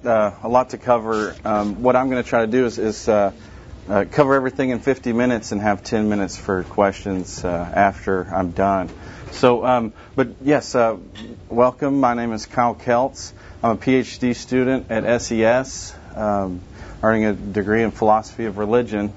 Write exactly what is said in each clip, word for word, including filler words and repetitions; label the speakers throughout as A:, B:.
A: uh, a lot to cover. Um, what I'm going to try to do is, is uh, uh, cover everything in fifty minutes and have ten minutes for questions uh, after I'm done. So, um, but yes, uh, welcome. My name is Kyle Keltz. I'm a P H D student at S E S, um, earning a degree in philosophy of religion.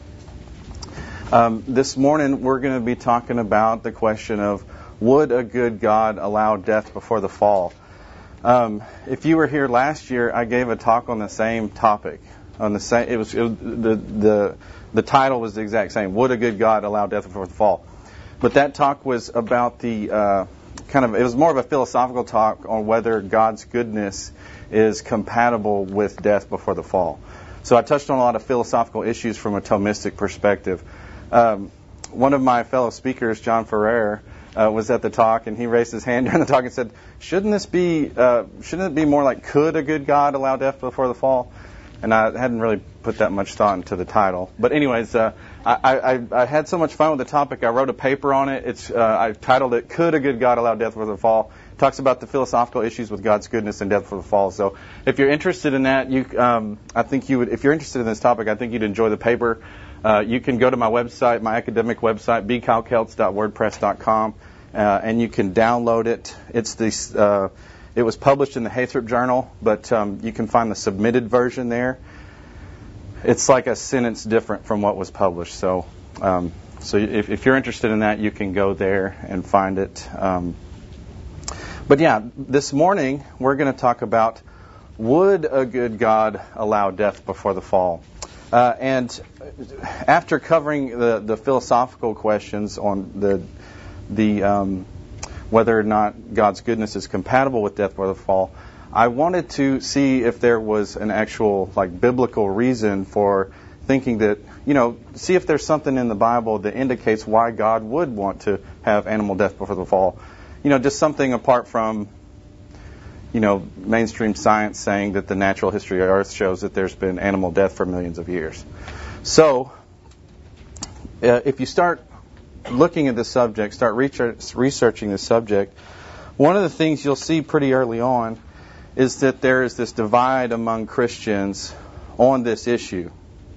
A: Um, this morning, we're going to be talking about the question of, would a good God allow death before the fall? Um, if you were here last year, I gave a talk on the same topic. On the same, it was, it was the the the title was the exact same. Would a good God allow death before the fall? But that talk was about the uh, kind of, it was more of a philosophical talk on whether God's goodness is compatible with death before the fall. So I touched on a lot of philosophical issues from a Thomistic perspective. Um, one of my fellow speakers, John Ferrer, uh, was at the talk, and he raised his hand during the talk and said, "Shouldn't this be? Uh, shouldn't it be more like, could a good God allow death before the fall?" And I hadn't really put that much thought into the title. But anyways, uh, I, I, I had so much fun with the topic. I wrote a paper on it. It's uh, I titled it, "Could a Good God Allow Death Before the Fall?" It talks about the philosophical issues with God's goodness and death before the fall. So if you're interested in that, you um, I think you would. If you're interested in this topic, I think you'd enjoy the paper. Uh, you can go to my website, my academic website, b kyle keltz dot wordpress dot com, uh, and you can download it. It's the uh, it was published in the Hathrop Journal, but um, you can find the submitted version there. It's like a sentence different from what was published. So, um, so if, if you're interested in that, you can go there and find it. Um, but yeah, this morning we're going to talk about, would a good God allow death before the fall? Uh, and after covering the, the philosophical questions on the the um, whether or not God's goodness is compatible with death before the fall, I wanted to see if there was an actual like biblical reason for thinking that, you know, see if there's something in the Bible that indicates why God would want to have animal death before the fall. You know, just something apart from, you know, mainstream science saying that the natural history of Earth shows that there's been animal death for millions of years. So, uh, if you start looking at the subject, start research, researching the subject, one of the things you'll see pretty early on is that there is this divide among Christians on this issue.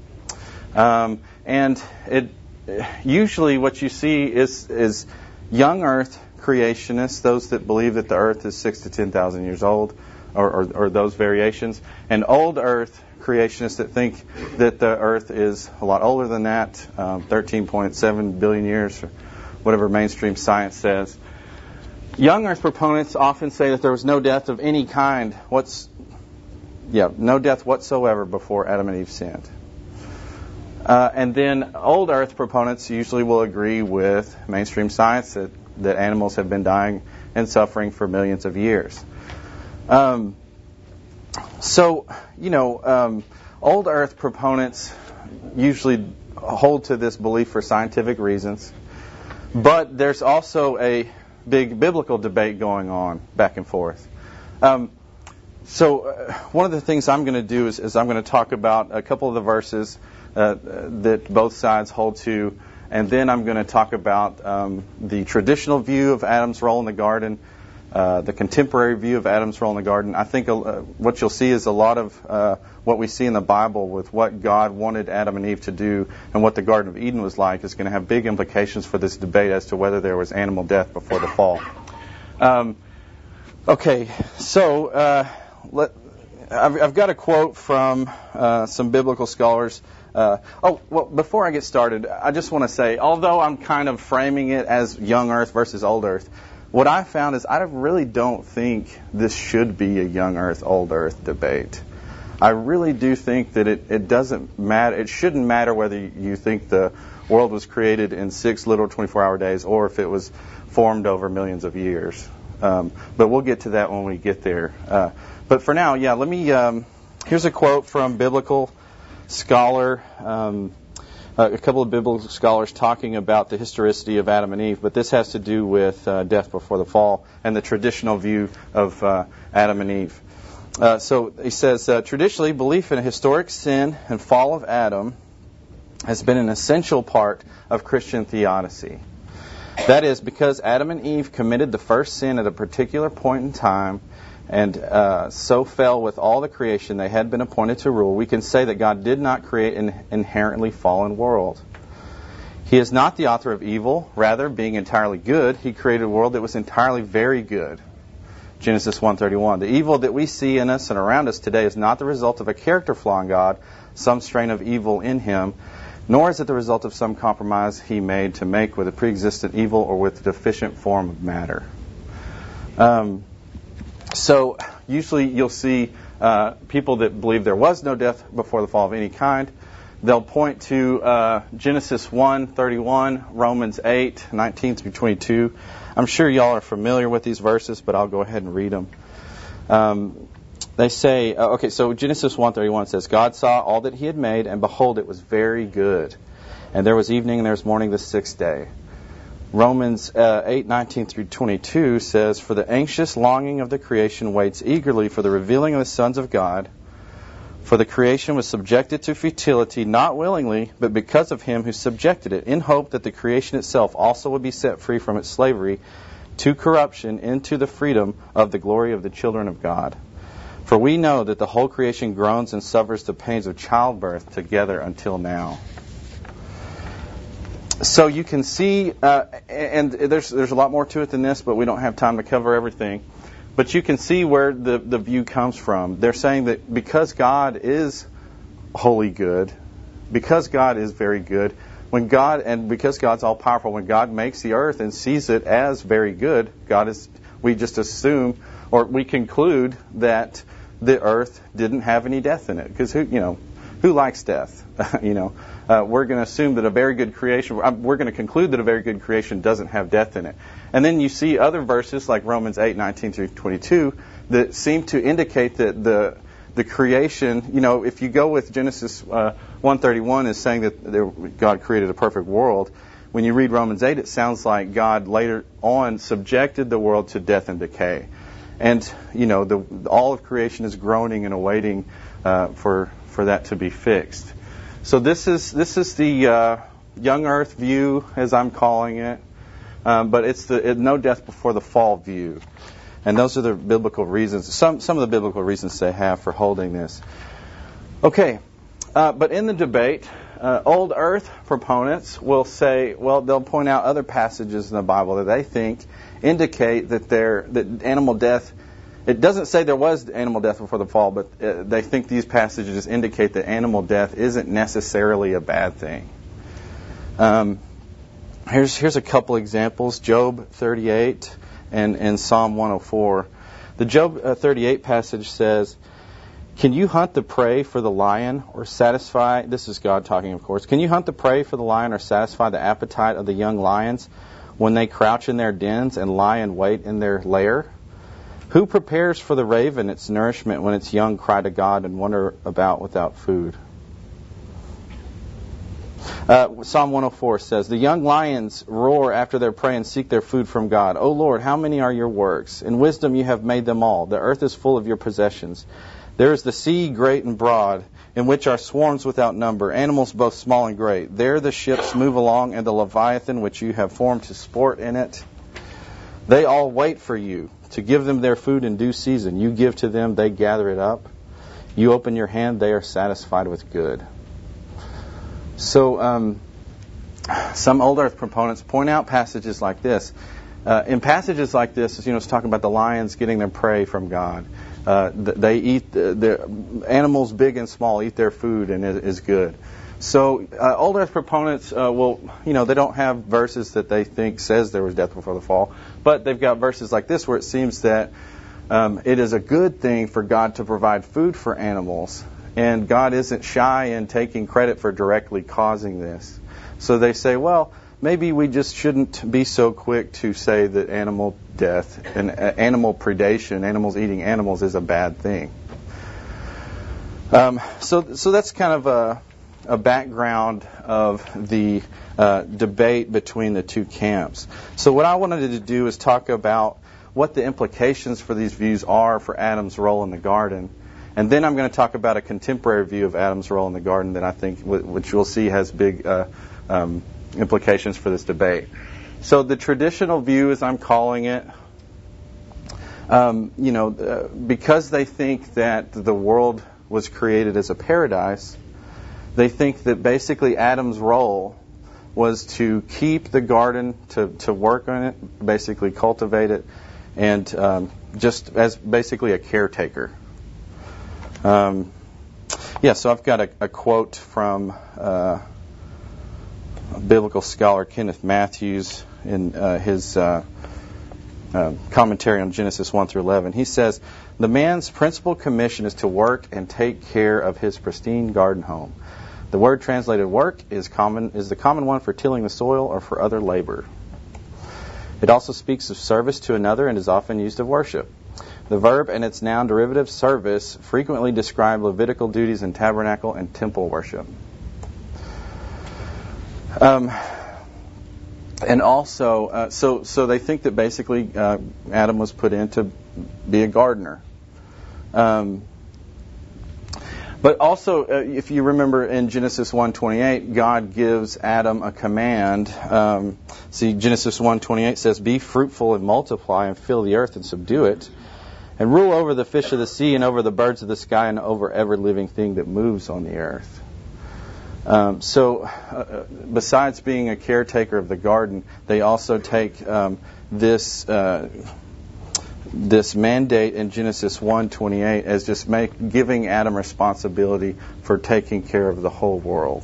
A: Um, and it usually what you see is, is young Earth creationists, those that believe that the Earth is six to ten thousand years old, or, or, or those variations, and old Earth creationists that think that the Earth is a lot older than that, um, thirteen point seven billion years, or whatever mainstream science says. Young Earth proponents often say that there was no death of any kind, what's, yeah, no death whatsoever before Adam and Eve sinned. Uh, and then old Earth proponents usually will agree with mainstream science that that animals have been dying and suffering for millions of years. Um, so, you know, um, old Earth proponents usually hold to this belief for scientific reasons, but there's also a big biblical debate going on back and forth. Um, so uh, one of the things I'm going to do is, is I'm going to talk about a couple of the verses uh, that both sides hold to. And then I'm going to talk about um, the traditional view of Adam's role in the garden, uh, the contemporary view of Adam's role in the garden. I think uh, what you'll see is a lot of uh, what we see in the Bible with what God wanted Adam and Eve to do and what the Garden of Eden was like is going to have big implications for this debate as to whether there was animal death before the fall. Um, okay, so uh, let, I've, I've got a quote from uh, some biblical scholars. Uh, oh, well, before I get started, I just want to say, although I'm kind of framing it as young Earth versus old Earth, what I found is I really don't think this should be a young Earth, old Earth debate. I really do think that it, it doesn't matter, it shouldn't matter whether you think the world was created in six literal twenty-four hour days or if it was formed over millions of years. Um, but we'll get to that when we get there. Uh, but for now, yeah, let me, um, here's a quote from biblical scholar, um, uh, a couple of biblical scholars talking about the historicity of Adam and Eve, but this has to do with uh, death before the fall and the traditional view of uh, Adam and Eve. Uh, so he says, uh, traditionally, belief in a historic sin and fall of Adam has been an essential part of Christian theodicy. That is, because Adam and Eve committed the first sin at a particular point in time, and uh, so fell with all the creation they had been appointed to rule, we can say that God did not create an inherently fallen world. He is not the author of evil. Rather, being entirely good, He created a world that was entirely very good. Genesis one thirty-one. The evil that we see in us and around us today is not the result of a character flaw in God, some strain of evil in Him, nor is it the result of some compromise He made to make with a pre-existent evil or with a deficient form of matter. Um, so, usually you'll see uh, people that believe there was no death before the fall of any kind. They'll point to uh, Genesis one thirty-one, Romans eight nineteen through twenty-two. I'm sure y'all are familiar with these verses, but I'll go ahead and read them. Um, they say, uh, okay, so Genesis one thirty-one says, God saw all that He had made, and behold, it was very good. And there was evening and there was morning the sixth day. Romans uh, eight nineteen through twenty-two says, for the anxious longing of the creation waits eagerly for the revealing of the sons of God. For the creation was subjected to futility, not willingly, but because of Him who subjected it, in hope that the creation itself also would be set free from its slavery to corruption into the freedom of the glory of the children of God. For we know that the whole creation groans and suffers the pains of childbirth together until now. So you can see, uh, and there's there's a lot more to it than this, but we don't have time to cover everything. But you can see where the, the view comes from. They're saying that because God is wholly good, because God is very good, when God, and because God's all powerful, when God makes the earth and sees it as very good, God is, we just assume, or we conclude that the earth didn't have any death in it. Because who, you know, who likes death? you know, uh, we're going to assume that a very good creation, we're going to conclude that a very good creation doesn't have death in it. And then you see other verses like Romans eight nineteen through twenty-two that seem to indicate that the the creation, you know, if you go with Genesis uh, one thirty-one is saying that there, God created a perfect world. When you read Romans eight, it sounds like God later on subjected the world to death and decay. And, you know, the, all of creation is groaning and awaiting uh, for for that to be fixed. So this is this is the uh, young earth view, as I'm calling it. Um, but it's the it, no death before the fall view. And those are the biblical reasons, some some of the biblical reasons they have for holding this. Okay, uh, but in the debate, uh, old earth proponents will say, well, they'll point out other passages in the Bible that they think indicate that there that animal death, it doesn't say there was animal death before the fall, but uh, they think these passages indicate that animal death isn't necessarily a bad thing. Um, here's here's a couple examples, Job thirty-eight and, and Psalm one oh four. The Job uh, thirty-eight passage says, can you hunt the prey for the lion or satisfy, this is God talking of course, can you hunt the prey for the lion or satisfy the appetite of the young lions when they crouch in their dens and lie in wait in their lair? Who prepares for the raven its nourishment when its young cry to God and wander about without food? Uh, Psalm one oh four says, the young lions roar after their prey and seek their food from God. O Lord, how many are your works? In wisdom you have made them all. The earth is full of your possessions. There is the sea great and broad, in which are swarms without number, animals both small and great. There the ships move along, and the Leviathan which you have formed to sport in it. They all wait for you, to give them their food in due season. You give to them, they gather it up. You open your hand, they are satisfied with good. So um, some old earth proponents point out passages like this. Uh, in passages like this, you know, it's talking about the lions getting their prey from God. Uh, they eat, the, the animals big and small eat their food and it is good. So uh, old earth proponents uh, will, you know, they don't have verses that they think says there was death before the fall, but they've got verses like this where it seems that um, it is a good thing for God to provide food for animals, and God isn't shy in taking credit for directly causing this. So they say, well, maybe we just shouldn't be so quick to say that animal death and uh, animal predation, animals eating animals, is a bad thing. Um, so, so that's kind of a, a background of the uh, debate between the two camps. So what I wanted to do is talk about what the implications for these views are for Adam's role in the garden. And then I'm going to talk about a contemporary view of Adam's role in the garden that I think, which you'll see has big uh, um, implications for this debate. So the traditional view, as I'm calling it, um, you know, uh, because they think that the world was created as a paradise, they think that basically Adam's role was to keep the garden, to, to work on it, basically cultivate it, and um, just as basically a caretaker. Um, yeah, so I've got a, a quote from uh, a biblical scholar Kenneth Matthews in uh, his uh, uh, commentary on Genesis one through eleven. He says, "The man's principal commission is to work and take care of his pristine garden home. The word translated work is common is the common one for tilling the soil or for other labor. It also speaks of service to another and is often used of worship. The verb and its noun derivative service frequently describe Levitical duties in tabernacle and temple worship." Um, and also, uh, so so they think that basically uh, Adam was put in to be a gardener. Um, But also, uh, if you remember in Genesis one twenty-eight, God gives Adam a command. Um, see, Genesis one twenty-eight says, "Be fruitful and multiply and fill the earth and subdue it, and rule over the fish of the sea and over the birds of the sky and over every living thing that moves on the earth." Um, so, uh, besides being a caretaker of the garden, they also take um, this... Uh, this mandate in Genesis one twenty-eight as just make, giving Adam responsibility for taking care of the whole world.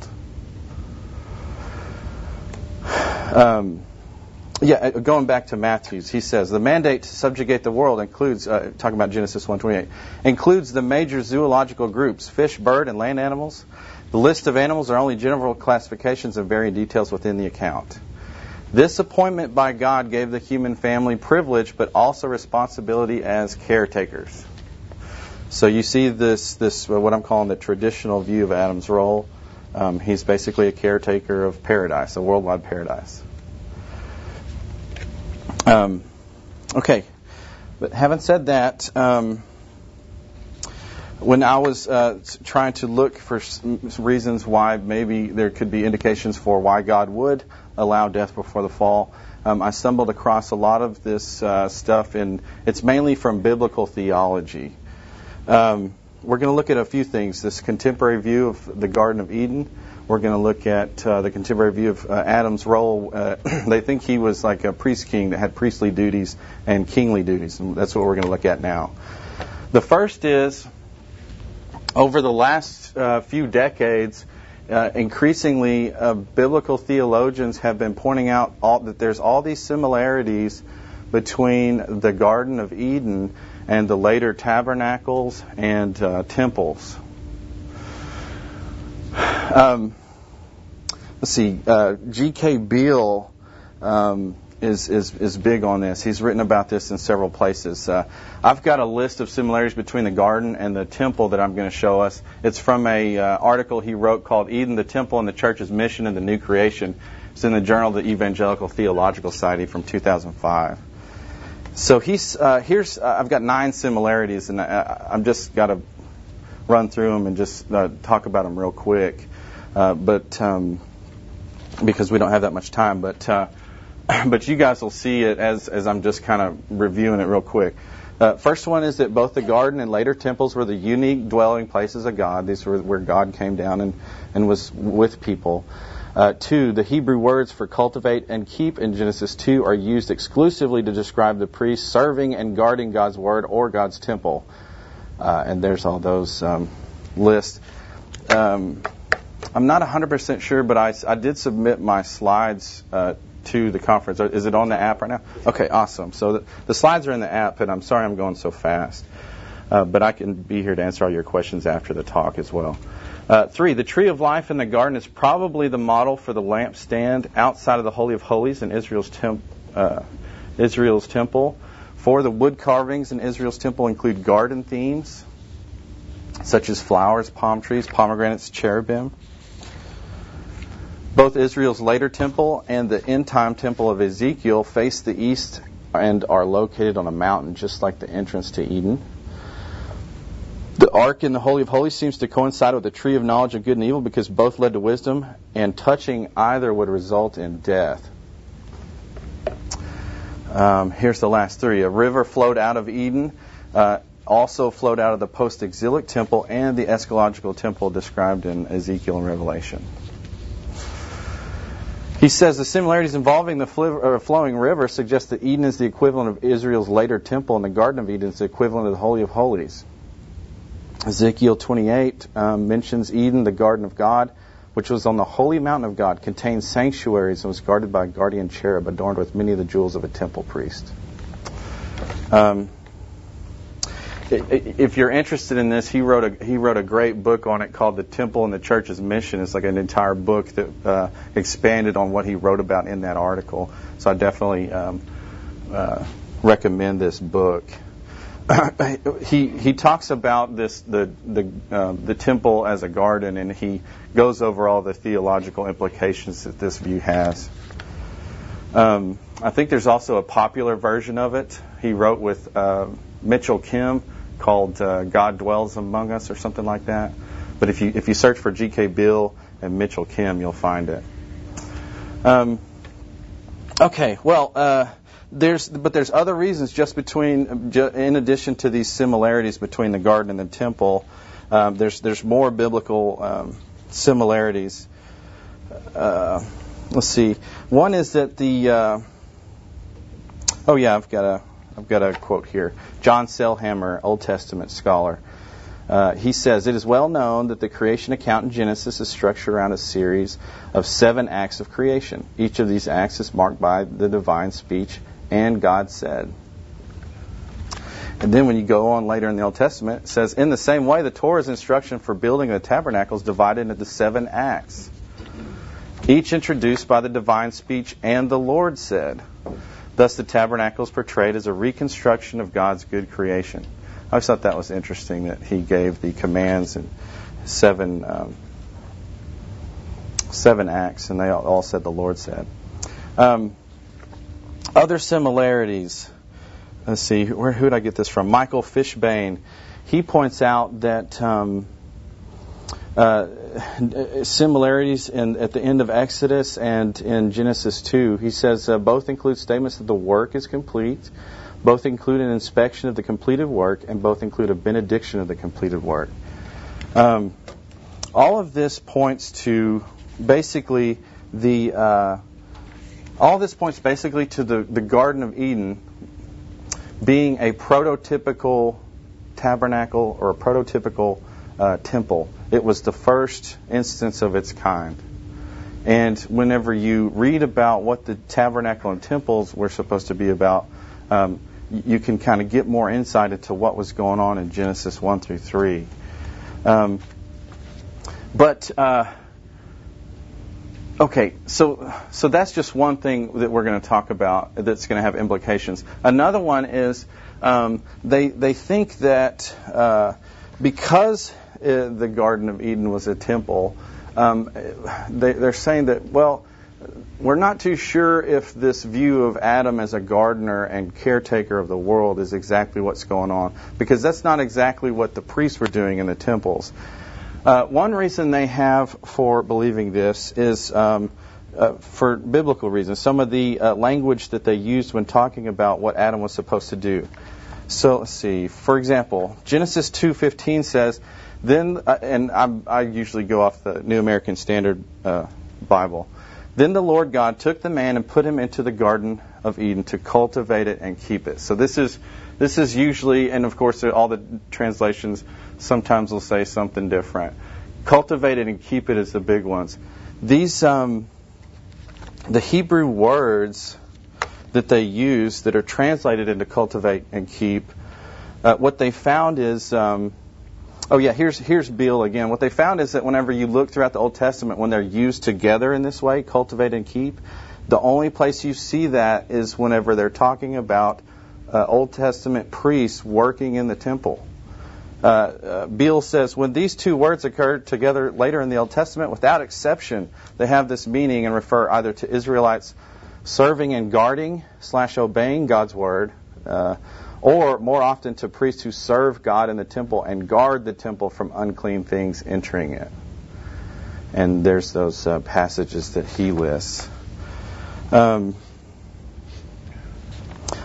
A: Um, yeah, going back to Matthews, he says, "The mandate to subjugate the world includes," uh, talking about Genesis one twenty-eight, "includes the major zoological groups, fish, bird, and land animals. The list of animals are only general classifications and varying details within the account. This appointment by God gave the human family privilege, but also responsibility as caretakers." So you see this, this what I'm calling the traditional view of Adam's role. Um, he's basically a caretaker of paradise, a worldwide paradise. Um, okay, but having said that, um, when I was uh, trying to look for some reasons why maybe there could be indications for why God would allow death before the fall, um, I stumbled across a lot of this uh, stuff, and it's mainly from biblical theology. Um, we're going to look at a few things. This contemporary view of the Garden of Eden. We're going to look at uh, the contemporary view of uh, Adam's role. Uh, they think he was like a priest-king that had priestly duties and kingly duties, and that's what we're going to look at now. The first is, over the last uh, few decades, Uh, increasingly, uh, biblical theologians have been pointing out all, that there's all these similarities between the Garden of Eden and the later tabernacles and uh, temples. Um, let's see, uh, G K Beale um, is, is is big on this. He's written about this in several places. Uh, I've got a list of similarities between the garden and the temple that I'm going to show us. It's from a uh, article he wrote called "Eden, the Temple, and the Church's Mission in the New Creation." It's in the Journal of the Evangelical Theological Society from two thousand five. So he's uh, here's uh, I've got nine similarities, and I, I've just got to run through them and just uh, talk about them real quick, uh, but um, because we don't have that much time, but. Uh, But you guys will see it as, as I'm just kind of reviewing it real quick. Uh, first one is that both the garden and later temples were the unique dwelling places of God. These were where God came down and, and was with people. Uh, two, the Hebrew words for cultivate and keep in Genesis two are used exclusively to describe the priests serving and guarding God's word or God's temple. Uh, and there's all those um, lists. Um, I'm not one hundred percent sure, but I, I did submit my slides uh, to the conference. Is it on the app right now? Okay, awesome. So the, the slides are in the app, and I'm sorry I'm going so fast. Uh, but I can be here to answer all your questions after the talk as well. Uh, three, the tree of life in the garden is probably the model for the lampstand outside of the Holy of Holies in Israel's, temp, uh, Israel's temple. Four, the wood carvings in Israel's temple include garden themes, such as flowers, palm trees, pomegranates, cherubim. Both Israel's later temple and the end-time temple of Ezekiel face the east and are located on a mountain, just like the entrance to Eden. The ark in the Holy of Holies seems to coincide with the tree of knowledge of good and evil because both led to wisdom, and touching either would result in death. Um, here's the last three. A river flowed out of Eden, uh, also flowed out of the post-exilic temple and the eschatological temple described in Ezekiel and Revelation. He says the similarities involving the flowing river suggest that Eden is the equivalent of Israel's later temple, and the Garden of Eden is the equivalent of the Holy of Holies. Ezekiel twenty-eight um, mentions Eden, the Garden of God, which was on the holy mountain of God, contained sanctuaries, and was guarded by a guardian cherub adorned with many of the jewels of a temple priest. Um, If you're interested in this, he wrote a he wrote a great book on it called "The Temple and the Church's Mission." It's like an entire book that uh, expanded on what he wrote about in that article. So I definitely um, uh, recommend this book. he he talks about this the the uh, the temple as a garden, and he goes over all the theological implications that this view has. Um, I think there's also a popular version of it. He wrote with uh, Mitchell Kim, called uh, God Dwells Among Us or something like that. But if you if you search for G K Bill and Mitchell Kim, you'll find it. Um, okay, well, uh, there's but there's other reasons just between in addition to these similarities between the garden and the temple. Um, there's there's more biblical um, similarities. Uh, let's see. One is that the uh, oh yeah, I've got a. I've got a quote here. John Selhammer, Old Testament scholar. Uh, he says, "It is well known that the creation account in Genesis is structured around a series of seven acts of creation. Each of these acts is marked by the divine speech, and God said." And then when you go on later in the Old Testament, it says, "In the same way, the Torah's instruction for building the tabernacle is divided into seven acts, each introduced by the divine speech, and the Lord said. Thus, the tabernacle is portrayed as a reconstruction of God's good creation." I always thought that was interesting that he gave the commands in seven um, seven acts, and they all, all said the Lord said. Um, other similarities. Let's see, where who did I get this from? Michael Fishbane. He points out that um, uh, similarities in, at the end of Exodus and in Genesis two. He says uh, both include statements that the work is complete, both include an inspection of the completed work, and both include a benediction of the completed work. Um, all of this points to basically the uh, all this points basically to the, the Garden of Eden being a prototypical tabernacle or a prototypical uh, temple. It was the first instance of its kind. And whenever you read about what the tabernacle and temples were supposed to be about, um, you can kind of get more insight into what was going on in Genesis one through three. Um, but, uh, okay, so so that's just one thing that we're going to talk about that's going to have implications. Another one is um, they, they think that uh, because Uh, the Garden of Eden was a temple, um, they, they're saying that, well, we're not too sure if this view of Adam as a gardener and caretaker of the world is exactly what's going on, because that's not exactly what the priests were doing in the temples. Uh, one reason they have for believing this is um, uh, for biblical reasons. Some of the uh, language that they used when talking about what Adam was supposed to do. So let's see. For example, Genesis two fifteen says, Then, uh, and I'm, I usually go off the New American Standard uh, Bible. "Then the Lord God took the man and put him into the Garden of Eden to cultivate it and keep it." So this is this is usually, and of course all the translations sometimes will say something different. Cultivate it and keep it is the big ones. These um, the Hebrew words that they use that are translated into cultivate and keep. Uh, what they found is. Um, Oh yeah, here's here's Beale again. What they found is that whenever you look throughout the Old Testament, when they're used together in this way, cultivate and keep, the only place you see that is whenever they're talking about uh, Old Testament priests working in the temple. Uh, uh, Beale says, when these two words occur together later in the Old Testament, without exception, they have this meaning and refer either to Israelites serving and guarding slash obeying God's word, uh, or more often to priests who serve God in the temple and guard the temple from unclean things entering it. And there's those uh, passages that he lists. Um,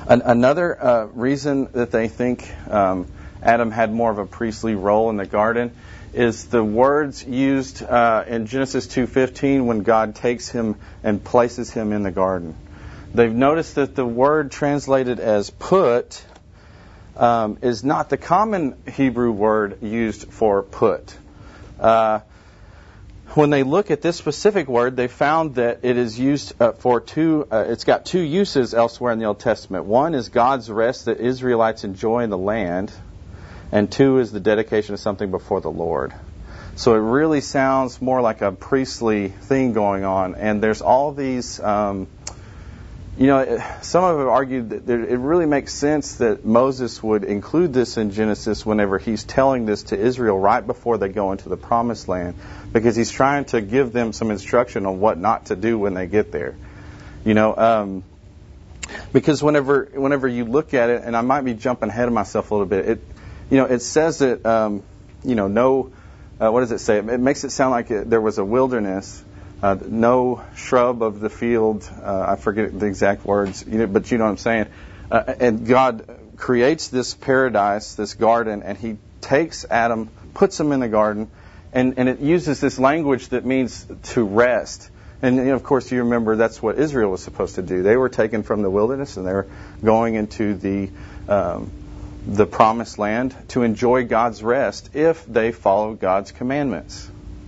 A: An- another uh, reason that they think um, Adam had more of a priestly role in the garden is the words used uh, in Genesis two fifteen when God takes him and places him in the garden. They've noticed that the word translated as put um, is not the common Hebrew word used for put. Uh, when they look at this specific word, they found that it is used uh, for two, uh, it's got two uses elsewhere in the Old Testament. One is God's rest that Israelites enjoy in the land, and two is the dedication of something before the Lord. So it really sounds more like a priestly thing going on, and there's all these... Um, You know, some have argued that it really makes sense that Moses would include this in Genesis whenever he's telling this to Israel right before they go into the Promised Land, because he's trying to give them some instruction on what not to do when they get there. You know, um, because whenever whenever you look at it, and I might be jumping ahead of myself a little bit, it you know it says that um, you know no, uh, what does it say? It makes it sound like it, there was a wilderness. Uh, no shrub of the field, uh, I forget the exact words, you know, but you know what I'm saying. Uh, and God creates this paradise, this garden, and he takes Adam, puts him in the garden, and, and it uses this language that means to rest. And, you know, of course, you remember that's what Israel was supposed to do. They were taken from the wilderness, and they were going into the um, the promised land to enjoy God's rest if they followed God's commandments.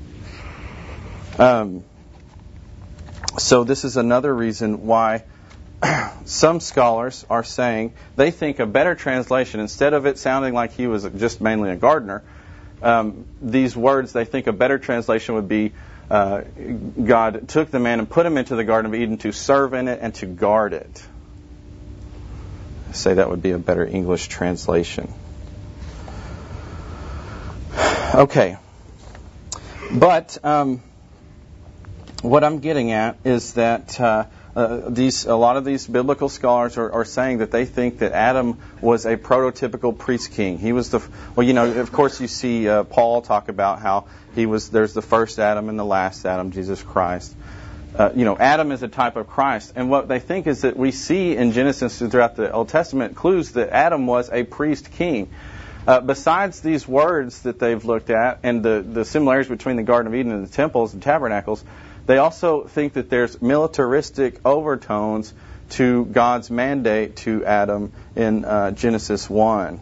A: Um. So this is another reason why some scholars are saying they think a better translation, instead of it sounding like he was just mainly a gardener, um, these words, they think a better translation would be uh, God took the man and put him into the Garden of Eden to serve in it and to guard it. I say that would be a better English translation. Okay. But... Um, What I'm getting at is that uh, uh, these a lot of these biblical scholars are, are saying that they think that Adam was a prototypical priest king. He was the well, you know, of course you see uh, Paul talk about how he was. There's the first Adam and the last Adam, Jesus Christ. Uh, you know, Adam is a type of Christ, and what they think is that we see in Genesis and throughout the Old Testament clues that Adam was a priest king. Uh, besides these words that they've looked at and the the similarities between the Garden of Eden and the temples and tabernacles. They also think that there's militaristic overtones to God's mandate to Adam in uh, Genesis one.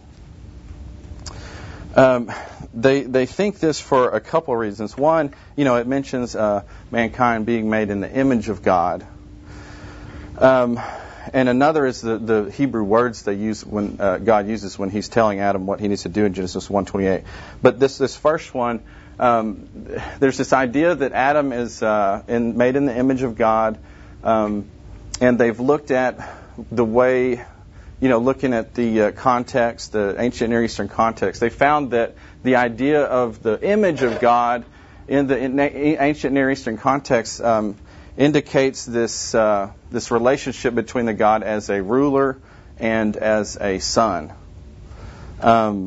A: Um, they they think this for a couple reasons. One, you know, it mentions uh, mankind being made in the image of God. Um, and another is the, the Hebrew words they use when uh, God uses when He's telling Adam what he needs to do in Genesis one twenty-eight. But this this first one. Um, there's this idea that Adam is uh, in, made in the image of God, um, and they've looked at the way, you know, looking at the uh, context, the ancient Near Eastern context, they found that the idea of the image of God in the in ancient Near Eastern context um, indicates this uh, this relationship between the God as a ruler and as a son. Um,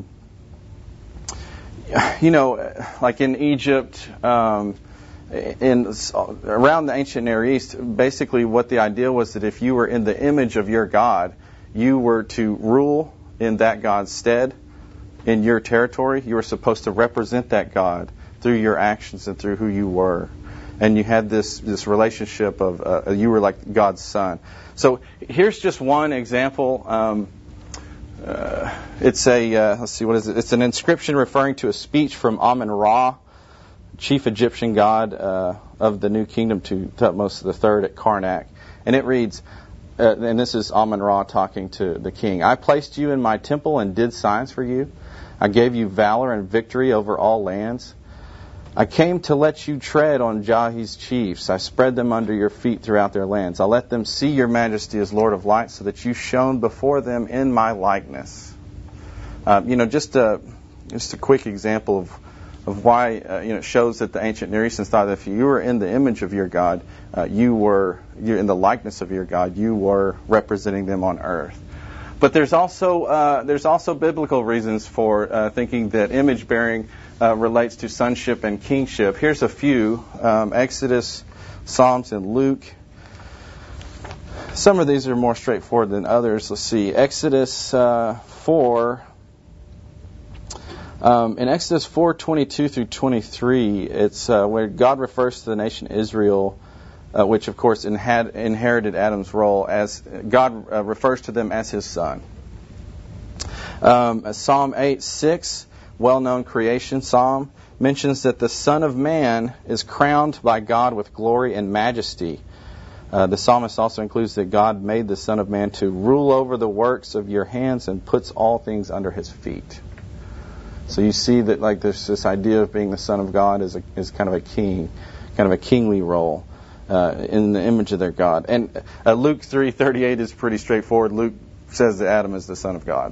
A: You know, like in Egypt, um, in around the ancient Near East, basically what the idea was that if you were in the image of your God, you were to rule in that God's stead in your territory. You were supposed to represent that God through your actions and through who you were. And you had this this relationship of uh, you were like God's son. So here's just one example. Um, Uh, it's a, uh, let's see, what is it? It's an inscription referring to a speech from Amun-Ra, chief Egyptian god uh, of the New Kingdom to Thutmose the Third at Karnak. And it reads, uh, and this is Amun-Ra talking to the king, I placed you in my temple and did signs for you. I gave you valor and victory over all lands. I came to let you tread on Jahi's chiefs. I spread them under your feet throughout their lands. I let them see your majesty as Lord of lights so that you shone before them in my likeness. Uh, you know, just a, just a quick example of, of why, uh, you know, it shows that the ancient Near Easterns thought that if you were in the image of your God, uh, you were, you're in the likeness of your God, you were representing them on earth. But there's also, uh, there's also biblical reasons for uh, thinking that image bearing Uh, relates to sonship and kingship. Here's a few. Um, Exodus, Psalms, and Luke. Some of these are more straightforward than others. Let's see. Exodus uh, four. Um, in Exodus four twenty-two through twenty-three, it's uh, where God refers to the nation Israel, uh, which of course inhad- inherited Adam's role, as God uh, refers to them as His son. Um, Psalm eight six, well-known creation psalm, mentions that the Son of Man is crowned by God with glory and majesty. Uh, the psalmist also includes that God made the Son of Man to rule over the works of your hands and puts all things under His feet. So you see that like there's this idea of being the Son of God is a, is kind of a king, kind of a kingly role uh, in the image of their God. And uh, Luke three thirty-eight is pretty straightforward. Luke says that Adam is the Son of God.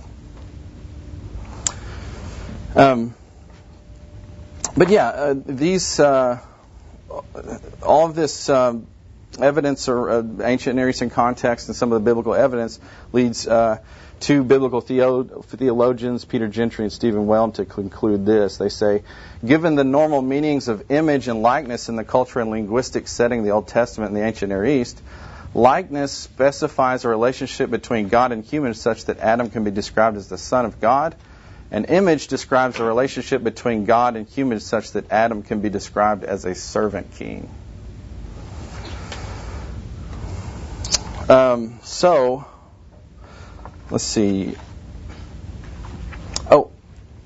A: Um, but yeah, uh, these uh, all of this. Um, Evidence or uh, ancient Near Eastern context and some of the biblical evidence leads uh, two biblical theo- theologians, Peter Gentry and Stephen Whelm, to conclude this. They say, given the normal meanings of image and likeness in the cultural and linguistic setting of the Old Testament and the ancient Near East, likeness specifies a relationship between God and humans such that Adam can be described as the Son of God. An image describes a relationship between God and humans such that Adam can be described as a servant king. Um, so, let's see. Oh,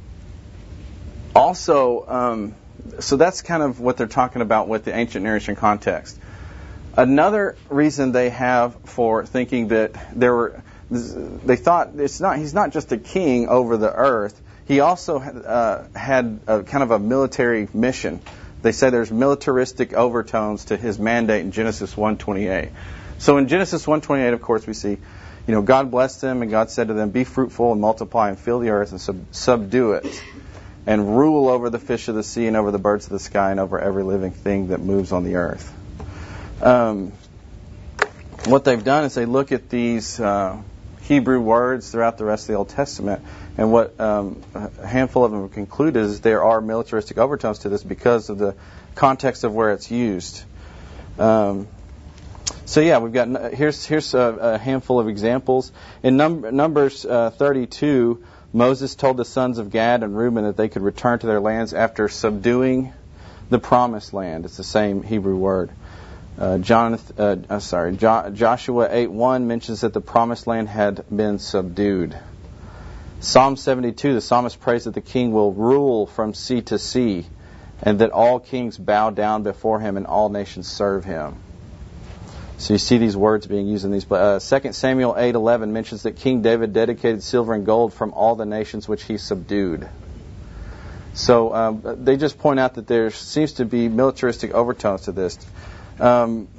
A: also, um, so that's kind of what they're talking about with the ancient Near Eastern context. Another reason they have for thinking that there were, they thought it's not, he's not just a king over the earth. He also uh, had a, kind of a military mission. They say there's militaristic overtones to his mandate in Genesis one twenty-eight. So in Genesis one twenty-eight, of course, we see, you know, God blessed them and God said to them, be fruitful and multiply and fill the earth and sub- subdue it and rule over the fish of the sea and over the birds of the sky and over every living thing that moves on the earth. Um, what they've done is they look at these uh, Hebrew words throughout the rest of the Old Testament, and what um, a handful of them have concluded is there are militaristic overtones to this because of the context of where it's used. Um, So yeah, we've got here's here's a, a handful of examples. In num- Numbers uh, thirty-two, Moses told the sons of Gad and Reuben that they could return to their lands after subduing the promised land. It's the same Hebrew word. Uh, Jonathan, uh, uh, sorry, jo- Joshua eight one mentions that the promised land had been subdued. Psalm seventy-two, the psalmist prays that the king will rule from sea to sea, and that all kings bow down before him and all nations serve him. So you see these words being used in these. Uh, Second Samuel eight eleven mentions that King David dedicated silver and gold from all the nations which he subdued. So um, they just point out that there seems to be militaristic overtones to this. Um,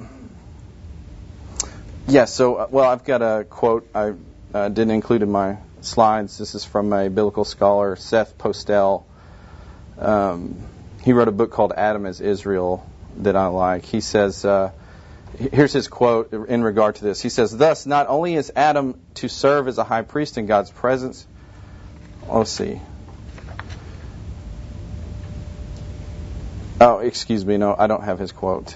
A: yeah, so, well, I've got a quote I uh, didn't include in my slides. This is from a biblical scholar, Seth Postel. Um, he wrote a book called Adam as Israel that I like. He says... Uh, Here's his quote in regard to this. He says, thus, not only is Adam to serve as a high priest in God's presence. Oh, let's see. Oh, excuse me. No, I don't have his quote.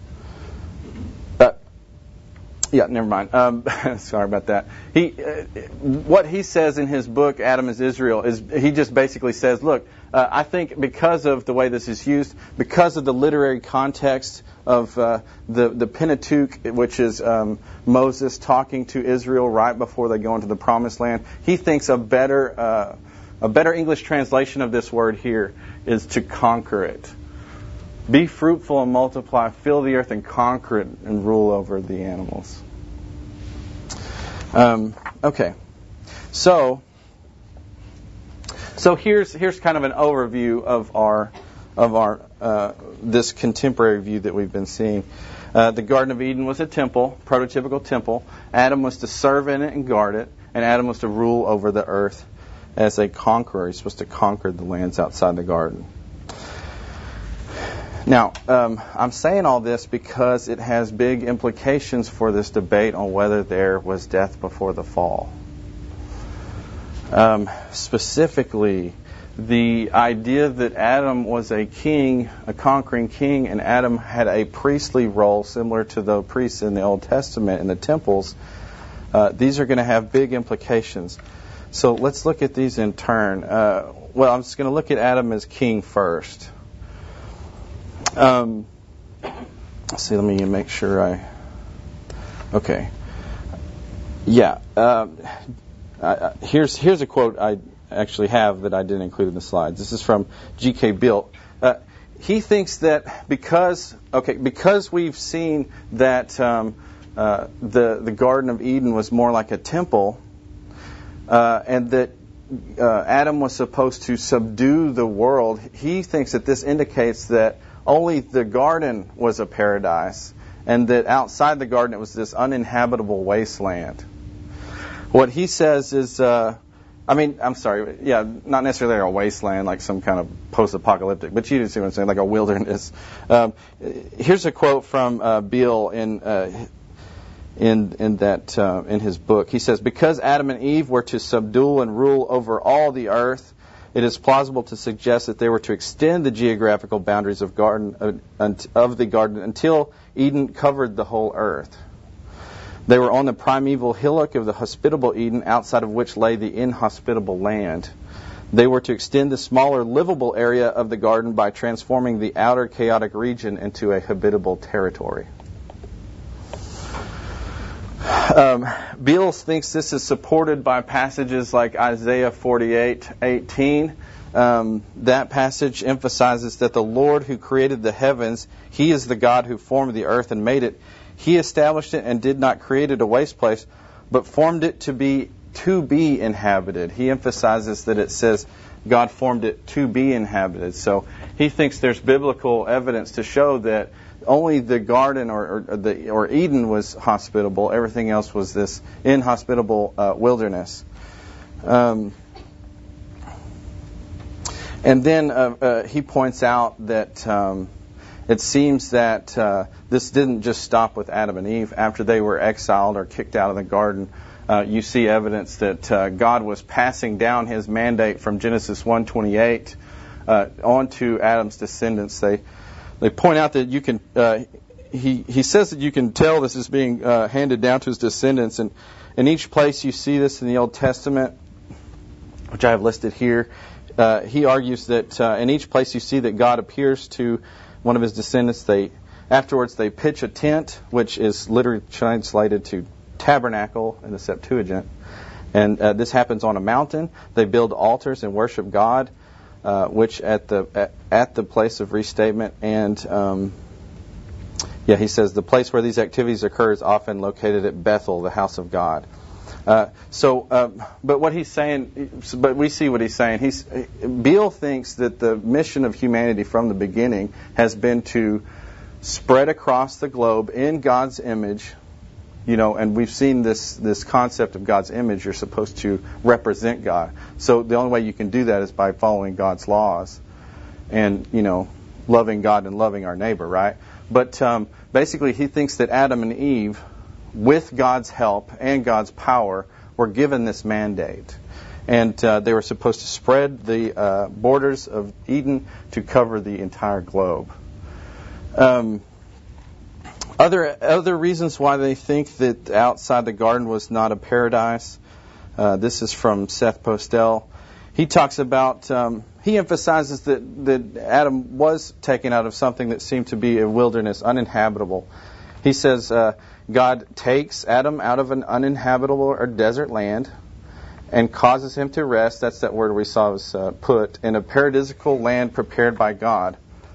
A: But, yeah, never mind. Um, sorry about that. He, uh, what he says in his book, Adam is Israel, is he just basically says, look, uh, I think because of the way this is used, because of the literary context of uh, the the Pentateuch, which is um, Moses talking to Israel right before they go into the Promised Land, he thinks a better uh, a better English translation of this word here is to conquer it. Be fruitful and multiply, fill the earth and conquer it, and rule over the animals. Um, okay, so so here's here's kind of an overview of our of our uh, this contemporary view that we've been seeing. Uh, the Garden of Eden was a temple, prototypical temple. Adam was to serve in it and guard it, and Adam was to rule over the earth as a conqueror. He's supposed to conquer the lands outside the garden. Now, um, I'm saying all this because it has big implications for this debate on whether there was death before the fall. Um, specifically, the idea that Adam was a king, a conquering king, and Adam had a priestly role similar to the priests in the Old Testament in the temples, uh, these are going to have big implications. So let's look at these in turn. Uh, well, I'm just going to look at Adam as king first. Um, let's see, let me make sure I... Okay. Yeah. Um, I, here's here's a quote I actually have that I didn't include in the slides. This is from G K Beale. Uh, he thinks that because okay because we've seen that um, uh, the the Garden of Eden was more like a temple, uh, and that uh, Adam was supposed to subdue the world. He thinks that this indicates that only the garden was a paradise, and that outside the garden it was this uninhabitable wasteland. What he says is, uh, I mean, I'm sorry, yeah, not necessarily a wasteland like some kind of post-apocalyptic, but you see what I'm saying, like a wilderness. Um, here's a quote from uh, Beale in uh, in in that uh, in his book. He says, "Because Adam and Eve were to subdue and rule over all the earth, it is plausible to suggest that they were to extend the geographical boundaries of garden uh, of the garden until Eden covered the whole earth. They were on the primeval hillock of the hospitable Eden, outside of which lay the inhospitable land. They were to extend the smaller livable area of the garden by transforming the outer chaotic region into a habitable territory." Um, Beale thinks this is supported by passages like Isaiah forty-eight eighteen. Um, that passage emphasizes that the Lord who created the heavens, He is the God who formed the earth and made it. He established it and did not create it a waste place, but formed it to be to be inhabited. He emphasizes that it says God formed it to be inhabited. So he thinks there's biblical evidence to show that only the garden or, or the or Eden was hospitable. Everything else was this inhospitable uh, wilderness. Um, and then uh, uh, he points out that um, it seems that uh, this didn't just stop with Adam and Eve. After they were exiled or kicked out of the garden, uh, you see evidence that uh, God was passing down His mandate from Genesis one twenty-eight uh, onto Adam's descendants. They They point out that you can. Uh, he he says that you can tell this is being uh, handed down to his descendants, and in each place you see this in the Old Testament, which I have listed here. Uh, he argues that uh, in each place you see that God appears to one of his descendants. They afterwards they pitch a tent, which is literally translated to tabernacle in the Septuagint, and uh, this happens on a mountain. They build altars and worship God. Uh, which at the at, at the place of restatement, and um, yeah, he says the place where these activities occur is often located at Bethel, the house of God. Uh, so, uh, but what he's saying, but we see what he's saying. He's Beale thinks that the mission of humanity from the beginning has been to spread across the globe in God's image. You know, and we've seen this this concept of God's image. You're supposed to represent God. So the only way you can do that is by following God's laws, and you know, loving God and loving our neighbor, right? But um, basically, he thinks that Adam and Eve, with God's help and God's power, were given this mandate, and uh, they were supposed to spread the uh, borders of Eden to cover the entire globe. Um, Other other reasons why they think that outside the garden was not a paradise. Uh, this is from Seth Postel. He talks about, um, he emphasizes that, that Adam was taken out of something that seemed to be a wilderness, uninhabitable. He says uh, God takes Adam out of an uninhabitable or desert land and causes him to rest. That's that word we saw was uh, put in a paradisical land prepared by God.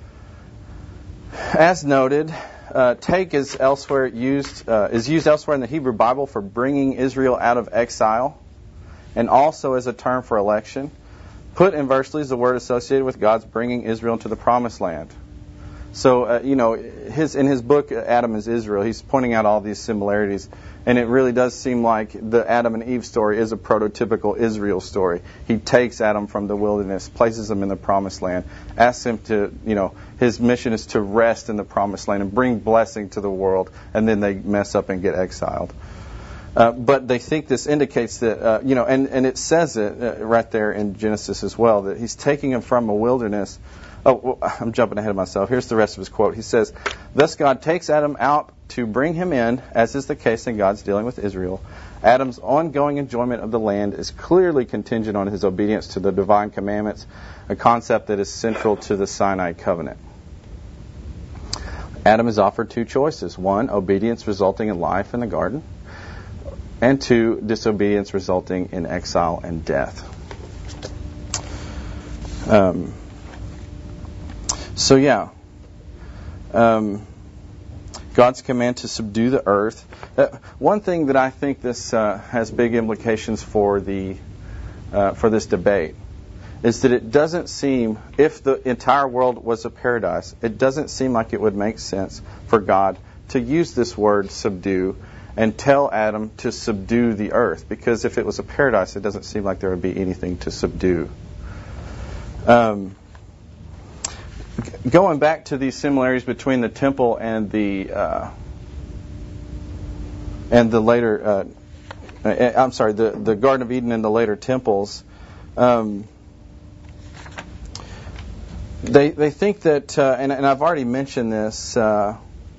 A: As noted, Uh, take is elsewhere used uh, is used elsewhere in the Hebrew Bible for bringing Israel out of exile, and also as a term for election. Put inversely is the word associated with God's bringing Israel into the Promised Land. So uh, you know, his in his book Adam is Israel, he's pointing out all these similarities, and it really does seem like the Adam and Eve story is a prototypical Israel story. He takes Adam from the wilderness, places him in the Promised Land, asks him to, you know, his mission is to rest in the Promised Land and bring blessing to the world, and then they mess up and get exiled. Uh, but they think this indicates that, uh, you know, and, and it says it uh, right there in Genesis as well, that he's taking him from a wilderness. Oh, well, I'm jumping ahead of myself. Here's the rest of his quote. He says, "Thus God takes Adam out to bring him in, as is the case in God's dealing with Israel. Adam's ongoing enjoyment of the land is clearly contingent on his obedience to the divine commandments, a concept that is central to the Sinai covenant. Adam is offered two choices. One, obedience resulting in life in the garden. And two, disobedience resulting in exile and death." Um, so yeah, um, God's command to subdue the earth. Uh, one thing that I think this uh, has big implications for the uh, for this debate is that it doesn't seem, if the entire world was a paradise, it doesn't seem like it would make sense for God to use this word subdue and tell Adam to subdue the earth, because if it was a paradise, it doesn't seem like there would be anything to subdue. Um, g- going back to these similarities between the temple and the uh, and the later, uh, uh, I'm sorry, the, the Garden of Eden and the later temples, um, they they think that, uh, and, and I've already mentioned this. Uh,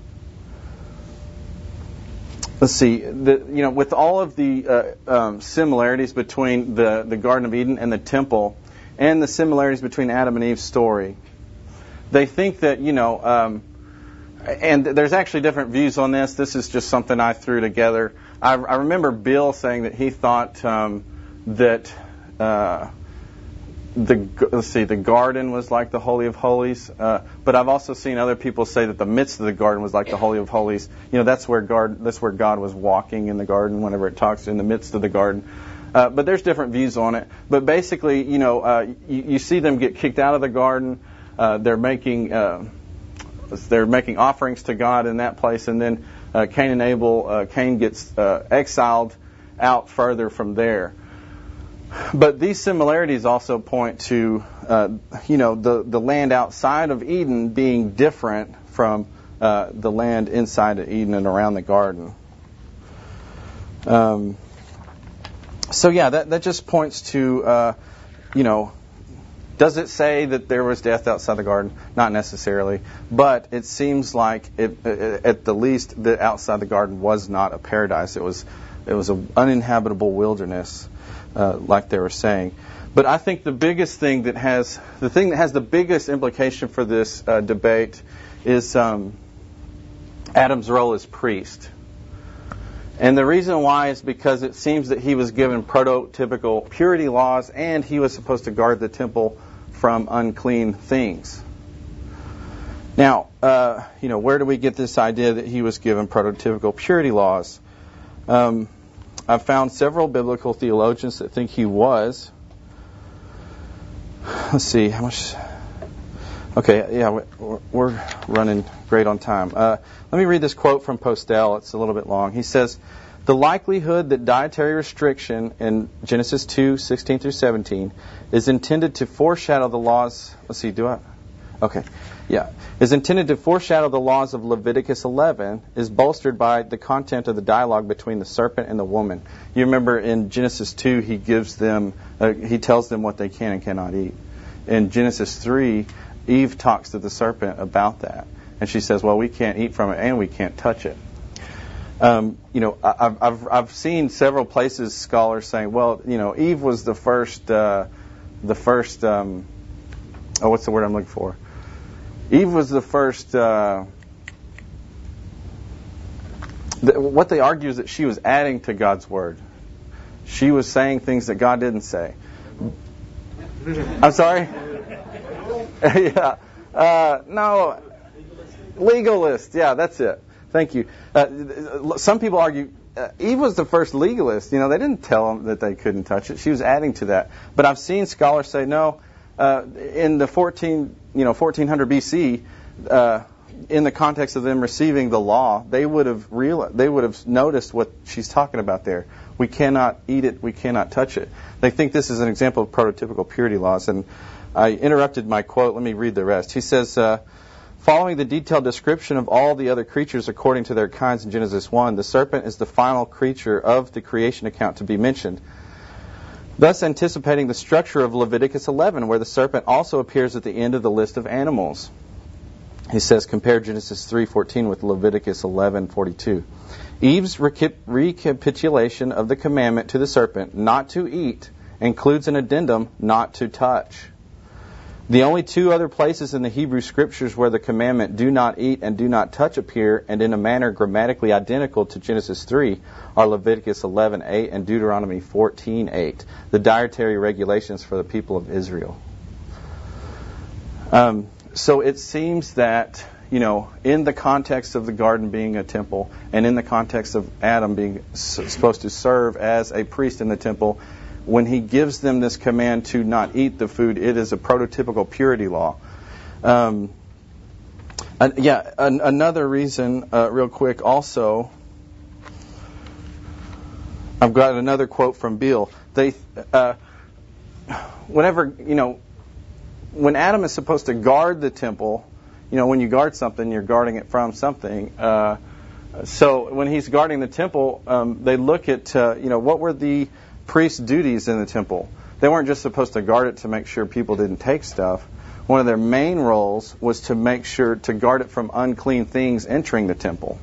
A: Let's see. The, you know, with all of the uh, um, similarities between the, the Garden of Eden and the temple, and the similarities between Adam and Eve's story, they think that, you know, um, and there's actually different views on this. This is just something I threw together. I, I remember Bill saying that he thought um, that uh, the let's see, the garden was like the Holy of Holies, uh, but I've also seen other people say that the midst of the garden was like the Holy of Holies. You know, that's where God, that's where God was walking in the garden whenever it talks in the midst of the garden. Uh, but there's different views on it. But basically, you know, uh, you, you see them get kicked out of the garden. Uh, they're making uh, they're making offerings to God in that place, and then uh, Cain and Abel, uh, Cain gets uh, exiled out further from there. But these similarities also point to, uh, you know, the, the land outside of Eden being different from uh, the land inside of Eden and around the garden. Um, so yeah, that, that just points to, uh, you know, does it say that there was death outside the garden? Not necessarily, but it seems like it, at the least, that outside the garden was not a paradise. It was, it was an uninhabitable wilderness. Uh, like they were saying. But I think the biggest thing that has, the thing that has the biggest implication for this uh, debate is um, Adam's role as priest. And the reason why is because it seems that he was given prototypical purity laws, and he was supposed to guard the temple from unclean things. Now, uh, you know, where do we get this idea that he was given prototypical purity laws? Um, I've found several biblical theologians that think he was. Let's see, how much... Okay, yeah, we're running great on time. Uh, let me read this quote from Postel. It's a little bit long. He says, "The likelihood that dietary restriction in Genesis two, sixteen through seventeen is intended to foreshadow the laws..." Let's see, do I... Okay, yeah. Is intended to foreshadow the laws of Leviticus eleven is bolstered by the content of the dialogue between the serpent and the woman. You remember in Genesis two, he gives them, uh, he tells them what they can and cannot eat. In Genesis three, Eve talks to the serpent about that, and she says, "Well, we can't eat from it and we can't touch it." Um, you know, I've, I've I've seen several places scholars saying, "Well, you know, Eve was the first, uh, the first." Um, oh, what's the word I'm looking for? Eve was the first, uh, the, what they argue is that she was adding to God's word. She was saying things that God didn't say. I'm sorry? yeah. Uh, no. Legalist. Yeah, that's it. Thank you. Uh, some people argue uh, Eve was the first legalist. You know, they didn't tell them that they couldn't touch it. She was adding to that. But I've seen scholars say, no, uh, in the fourteen, you know, fourteen hundred B C, uh, in the context of them receiving the law, they would have real, they would have noticed what she's talking about there. We cannot eat it. We cannot touch it. They think this is an example of prototypical purity laws. And I interrupted my quote. Let me read the rest. He says, uh, Following the detailed description of all the other creatures according to their kinds in Genesis one, the serpent is the final creature of the creation account to be mentioned, thus anticipating the structure of Leviticus eleven, where the serpent also appears at the end of the list of animals. He says, compare Genesis three fourteen with Leviticus eleven forty-two. Eve's recap- recapitulation of the commandment to the serpent not to eat includes an addendum not to touch. The only two other places in the Hebrew Scriptures where the commandment do not eat and do not touch appear, and in a manner grammatically identical to Genesis three, are Leviticus eleven eight and Deuteronomy fourteen eight, the dietary regulations for the people of Israel. Um, so it seems that, you know, in the context of the garden being a temple, and in the context of Adam being s- supposed to serve as a priest in the temple, when he gives them this command to not eat the food, it is a prototypical purity law. Um, and yeah, an, another reason, uh, real quick, also, I've got another quote from Beale. They, uh, whenever, you know, when Adam is supposed to guard the temple, you know, when you guard something, you're guarding it from something. Uh, so when he's guarding the temple, um, they look at, uh, you know, what were the priest's duties in the temple? They weren't just supposed to guard it to make sure people didn't take stuff. One of their main roles was to make sure to guard it from unclean things entering the temple.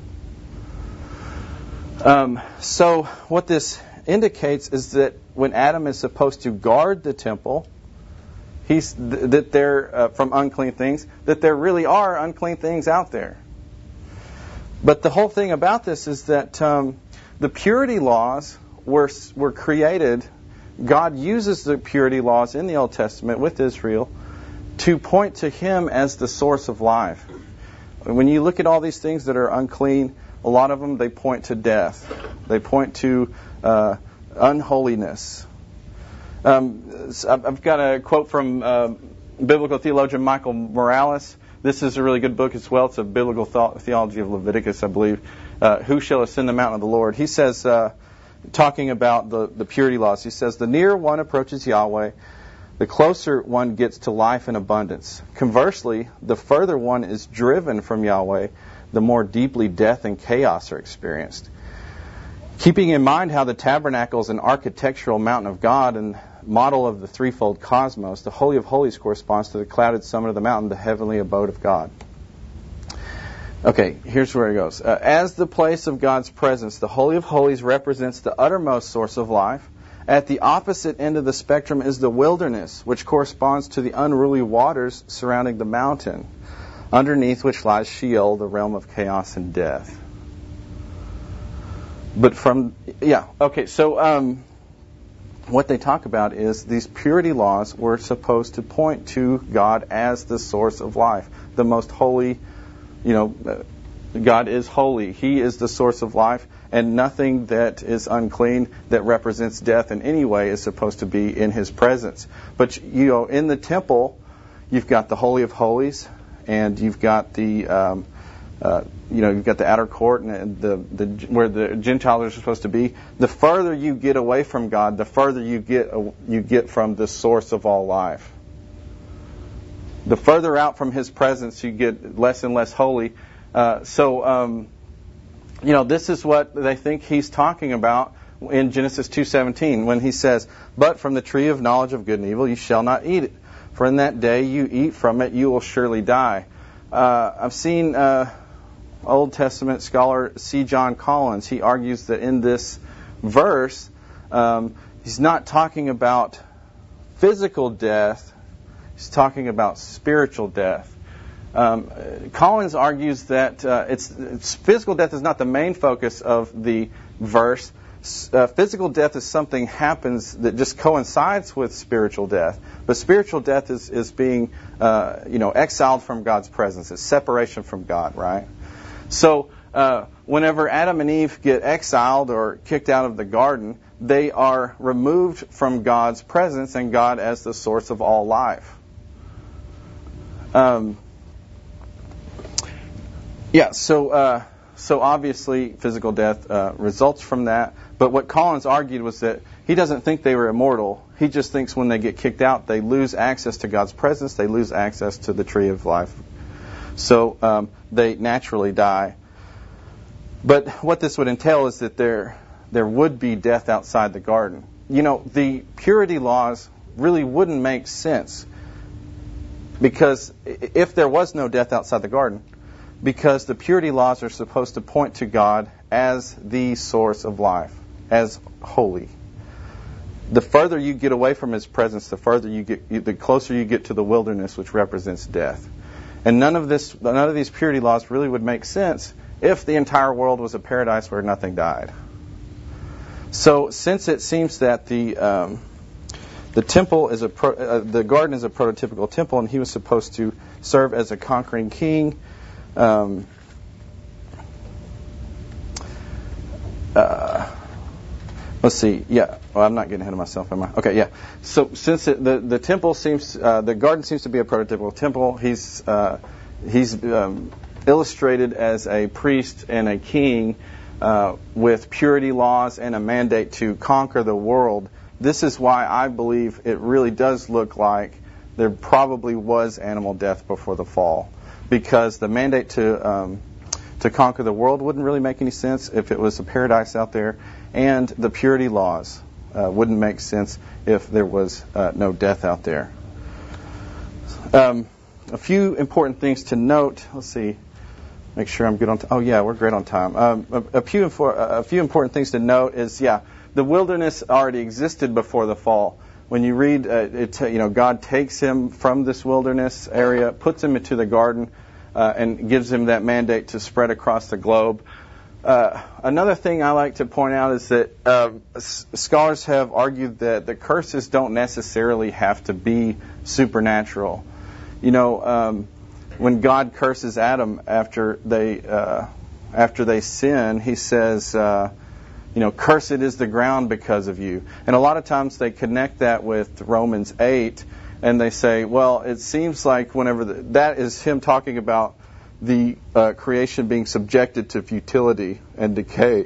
A: Um, so what this indicates is that when Adam is supposed to guard the temple, he's th- that they're uh, from unclean things, that there really are unclean things out there. But the whole thing about this is that um, the purity laws were were created. God uses the purity laws in the Old Testament with Israel to point to Him as the source of life. When you look at all these things that are unclean, a lot of them, they point to death. They point to uh, unholiness. Um, I've got a quote from uh, biblical theologian Michael Morales. This is a really good book as well. It's a biblical th- theology of Leviticus, I believe. Uh, Who shall ascend the mountain of the Lord? He says, uh, talking about the, the purity laws, he says, the nearer one approaches Yahweh, the closer one gets to life and abundance. Conversely, the further one is driven from Yahweh, the more deeply death and chaos are experienced. Keeping in mind how the tabernacle is an architectural mountain of God and model of the threefold cosmos, the Holy of Holies corresponds to the clouded summit of the mountain, the heavenly abode of God. Okay, here's where it goes. Uh, as the place of God's presence, the Holy of Holies represents the uttermost source of life. At the opposite end of the spectrum is the wilderness, which corresponds to the unruly waters surrounding the mountain, underneath which lies Sheol, the realm of chaos and death. But from, yeah, okay, so um, what they talk about is these purity laws were supposed to point to God as the source of life, the most holy. You know, God is holy. He is the source of life, and nothing that is unclean that represents death in any way is supposed to be in His presence. But, you know, in the temple, you've got the Holy of Holies, and you've got the, um, uh, you know, you've got the outer court and the, the where the Gentiles are supposed to be. The further you get away from God, the further you get you get from the source of all life. The further out from His presence you get, less and less holy. Uh, so, um, you know, this is what they think He's talking about in Genesis two seventeen when He says, "But from the tree of knowledge of good and evil you shall not eat it, for in that day you eat from it you will surely die." Uh, I've seen uh, Old Testament scholar C. John Collins. He argues that in this verse, um, he's not talking about physical death. He's talking about spiritual death. Um, Collins argues that uh, it's, it's physical death is not the main focus of the verse. Uh, physical death is something happens that just coincides with spiritual death. But spiritual death is, is being uh, you know, exiled from God's presence. It's separation from God, right? So uh, whenever Adam and Eve get exiled or kicked out of the garden, they are removed from God's presence and God as the source of all life. Um, yeah, so uh, so obviously physical death uh, results from that. But what Collins argued was that he doesn't think they were immortal. He just thinks when they get kicked out, they lose access to God's presence. They lose access to the tree of life. So um, they naturally die. But what this would entail is that there there would be death outside the garden. You know, the purity laws really wouldn't make sense, because if there was no death outside the garden, because the purity laws are supposed to point to God as the source of life, as holy. The further you get away from His presence, the further you get, the closer you get to the wilderness, which represents death. And none of this, none of these purity laws really would make sense if the entire world was a paradise where nothing died. So, since it seems that the um, the temple is a pro, uh, the garden is a prototypical temple, and He was supposed to serve as a conquering king. Um, uh, let's see. Yeah, well, I'm not getting ahead of myself, am I? Okay, yeah. So, since it, the the temple seems, uh, the garden seems to be a prototypical temple, he's uh, he's um, illustrated as a priest and a king uh, with purity laws and a mandate to conquer the world. This is why I believe it really does look like there probably was animal death before the fall, because the mandate to um, to conquer the world wouldn't really make any sense if it was a paradise out there, and the purity laws uh, wouldn't make sense if there was uh, no death out there. Um, a few important things to note. Let's see. Make sure I'm good on time. Oh, yeah, we're great on time. Um, a, a, few infor- a few important things to note is, yeah, the wilderness already existed before the fall. When you read, uh, it, you know, God takes him from this wilderness area, puts him into the garden, uh, and gives him that mandate to spread across the globe. Uh, another thing I like to point out is that uh, s- scholars have argued that the curses don't necessarily have to be supernatural. You know, um, when God curses Adam after they uh, after they sin, He says, uh, you know, cursed is the ground because of you. And a lot of times they connect that with Romans eight, and they say, well, it seems like whenever the, that is Him talking about the uh, creation being subjected to futility and decay.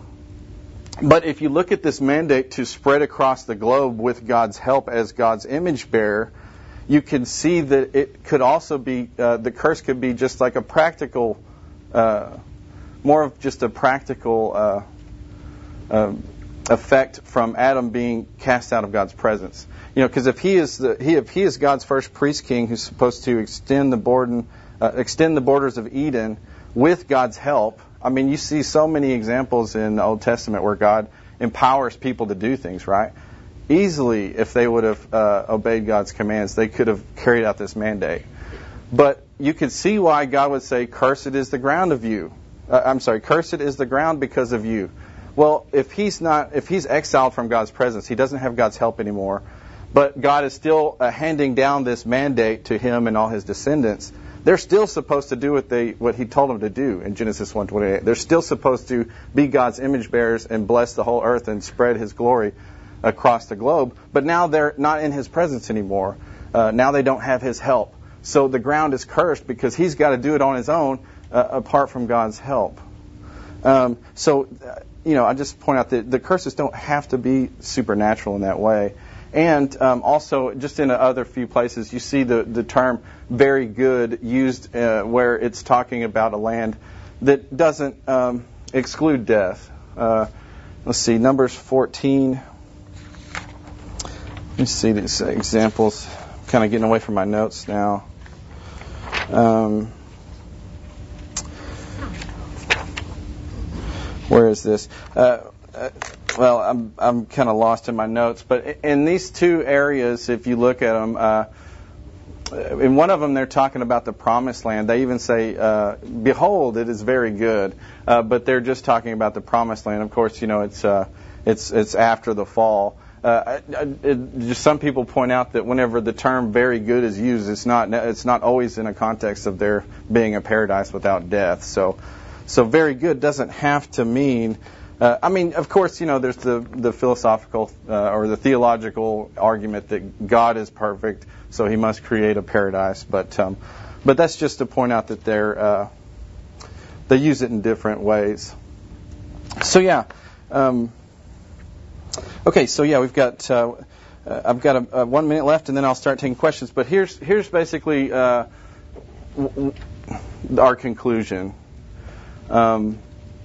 A: But if you look at this mandate to spread across the globe with God's help as God's image bearer, you can see that it could also be, uh, the curse could be just like a practical, uh, more of just a practical uh, uh, effect from Adam being cast out of God's presence. You know, because if he is the he if he is God's first priest king who's supposed to extend the borden, uh, extend the borders of Eden with God's help. I mean, you see so many examples in the Old Testament where God empowers people to do things, right? Easily, if they would have uh, obeyed God's commands, they could have carried out this mandate. But you could see why God would say, "Cursed is the ground of you." Uh, I'm sorry, "Cursed is the ground because of you." Well, if he's not, if he's exiled from God's presence, he doesn't have God's help anymore. But God is still uh, handing down this mandate to him and all his descendants. They're still supposed to do what they what He told them to do in Genesis one twenty-eight. They're still supposed to be God's image bearers and bless the whole earth and spread His glory across the globe. But now they're not in His presence anymore. Uh, now they don't have His help. So the ground is cursed because He's got to do it on His own uh, apart from God's help. Um, so, uh, you know, I just point out that the curses don't have to be supernatural in that way. And um, also, just in other few places, you see the, the term very good used uh, where it's talking about a land that doesn't um, exclude death. Uh, let's see, Numbers fourteen. Let me see these examples. I'm kind of getting away from my notes now. Um, where is this? Uh, uh, Well, I'm I'm kind of lost in my notes, but in these two areas, if you look at them, uh, in one of them they're talking about the promised land. They even say, uh, "Behold, it is very good," uh, but they're just talking about the promised land. Of course, you know it's uh, it's it's after the fall. Uh, it, just some people point out that whenever the term "very good" is used, it's not it's not always in a context of there being a paradise without death. So, so very good doesn't have to mean. Uh, I mean, of course, you know, there's the, the philosophical uh, or the theological argument that God is perfect, so He must create a paradise. But um, but that's just to point out that they're uh, they use it in different ways. So yeah, um, okay. So yeah, we've got uh, uh, I've got a, a one minute left, and then I'll start taking questions. But here's here's basically uh, w- our conclusion. Um,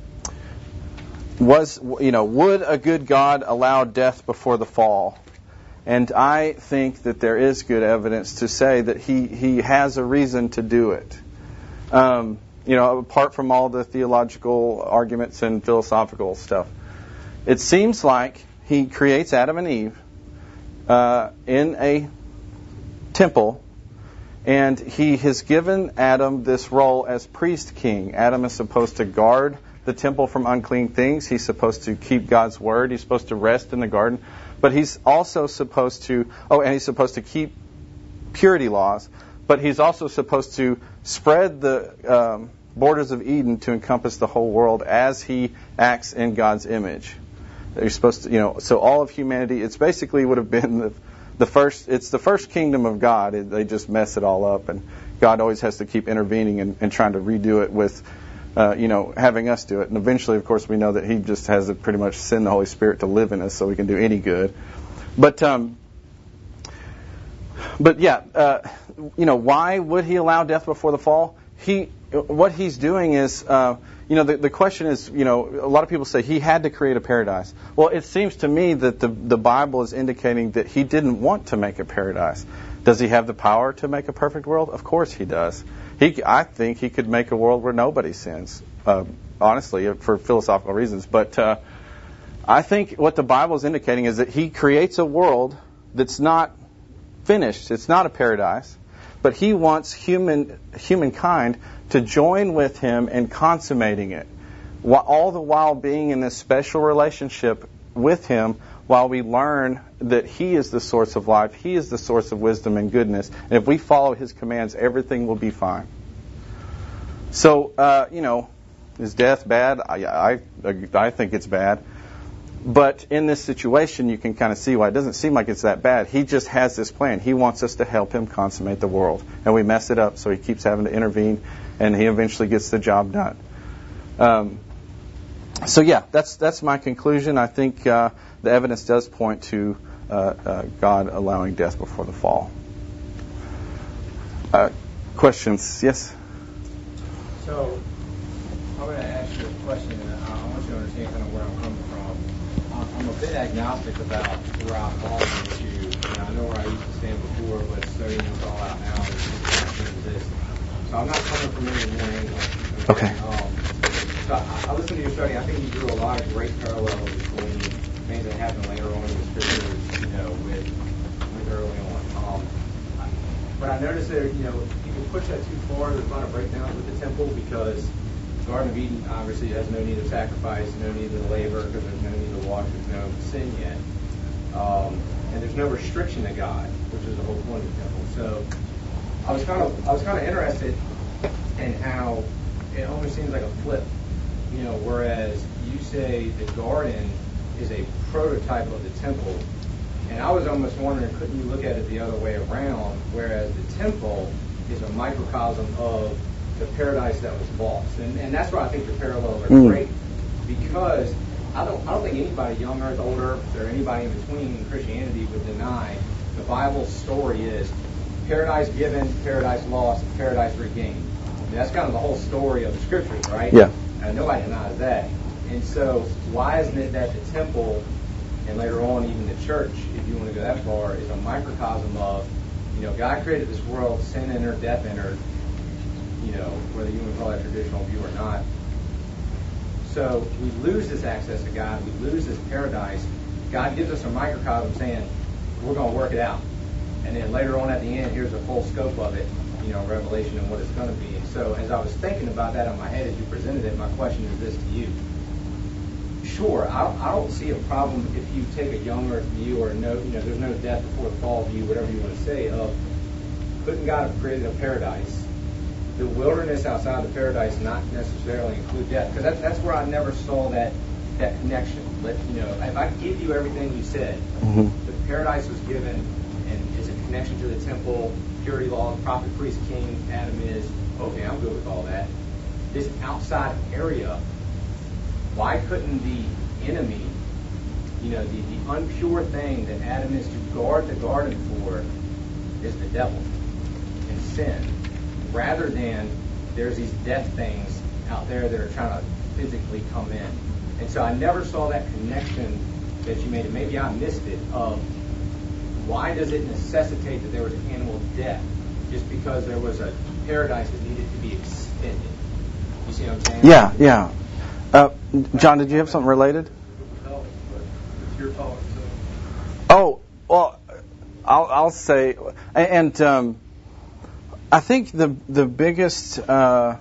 A: was, you know, would a good God allow death before the fall? And I think that there is good evidence to say that he, he has a reason to do it. Um, you know, apart from all the theological arguments and philosophical stuff. It seems like he creates Adam and Eve uh, in a temple, and he has given Adam this role as priest king. Adam is supposed to guard the temple from unclean things. He's supposed to keep God's word. He's supposed to rest in the garden. But he's also supposed to, oh, and he's supposed to keep purity laws. But he's also supposed to spread the um, borders of Eden to encompass the whole world as he acts in God's image. You're supposed to, you know, so all of humanity, it's basically would have been the, the first, it's the first kingdom of God. It, they just mess it all up, and God always has to keep intervening and, and trying to redo it with, uh, you know, having us do it. And eventually, of course, we know that he just has to pretty much send the Holy Spirit to live in us so we can do any good. But, um, but yeah, uh, you know, why would he allow death before the fall? He, what he's doing is, uh, you know, the, the question is, you know, a lot of people say he had to create a paradise. Well, it seems to me that the, the Bible is indicating that he didn't want to make a paradise. Does he have the power to make a perfect world? Of course he does. He, I think he could make a world where nobody sins, uh, honestly, for philosophical reasons. But uh, I think what the Bible is indicating is that he creates a world that's not finished. It's not a paradise. But he wants human humankind to join with him in consummating it, all the while being in this special relationship with him, while we learn that he is the source of life, he is the source of wisdom and goodness, and if we follow his commands, everything will be fine. So, uh, you know, is death bad? I, I, I think it's bad. But in this situation, you can kind of see why it doesn't seem like it's that bad. He just has this plan. He wants us to help him consummate the world. And we mess it up, so he keeps having to intervene, and he eventually gets the job done. Um, so, yeah, that's that's my conclusion. I think uh, the evidence does point to uh, uh, God allowing death before the fall. Uh, questions? Yes?
B: So, I'm going to ask you a question, and I want you to understand kind of where I'm coming from. I'm a bit agnostic about where I fall on the issue. And I know where I used to stand before, but studying this all out now is this. So I'm not coming from any one angle.
A: Okay.
B: Um, so I, I listened to your study. I think you drew a lot of great parallels between things that happened later on in the scriptures, you know, with with early on. Um, but I noticed that, you know, you can push that too far. There's a lot of breakdowns with the temple because Garden of Eden obviously has no need of sacrifice, no need of labor, because there's no need of water, there's no sin yet. Um, and there's no restriction to God, which is the whole point of the temple. So I was kind of I was kind of interested in how it almost seems like a flip. You know, whereas you say the garden is a prototype of the temple, and I was almost wondering, couldn't you look at it the other way around, whereas the temple is a microcosm of the paradise that was lost, and, and that's why I think the parallels are
A: mm.
B: great, because I don't I don't think anybody, young or older, or anybody in between in Christianity would deny the Bible's story is paradise given, paradise lost, paradise regained. I mean, that's kind of the whole story of the scriptures, right?
A: Yeah.
B: And nobody denies that. And so why isn't it that the temple, and later on even the church, if you want to go that far, is a microcosm of, you know, God created this world, sin entered, death entered, you know, whether you want to call that traditional view or not. So we lose this access to God. We lose this paradise. God gives us a microcosm saying, we're going to work it out. And then later on at the end, here's the full scope of it, you know, Revelation and what it's going to be. And so as I was thinking about that in my head as you presented it, my question is this to you. Sure, I don't, I don't see a problem if you take a younger view or no, you know, there's no death before the fall view, whatever you want to say, of couldn't God have created a paradise? The wilderness outside the paradise not necessarily include death, because that, that's where I never saw that that connection. But you know, if I give you everything you said,
A: mm-hmm.
B: the paradise was given, and is a connection to the temple, purity law, prophet, priest, king, Adam is okay. I'm good with all that. This outside area, why couldn't the enemy, you know, the, the unpure thing that Adam is to guard the garden for, is the devil and sin, rather than there's these death things out there that are trying to physically come in. And so I never saw that connection that you made, and maybe I missed it, of why does it necessitate that there was an animal death just because there was a paradise that needed to be extended? You see what I'm saying?
A: Yeah, yeah. Uh, John, did you have something related?
C: No, but it's your talk. So.
A: Oh, well, I'll, I'll say, and um, I think the the biggest, uh,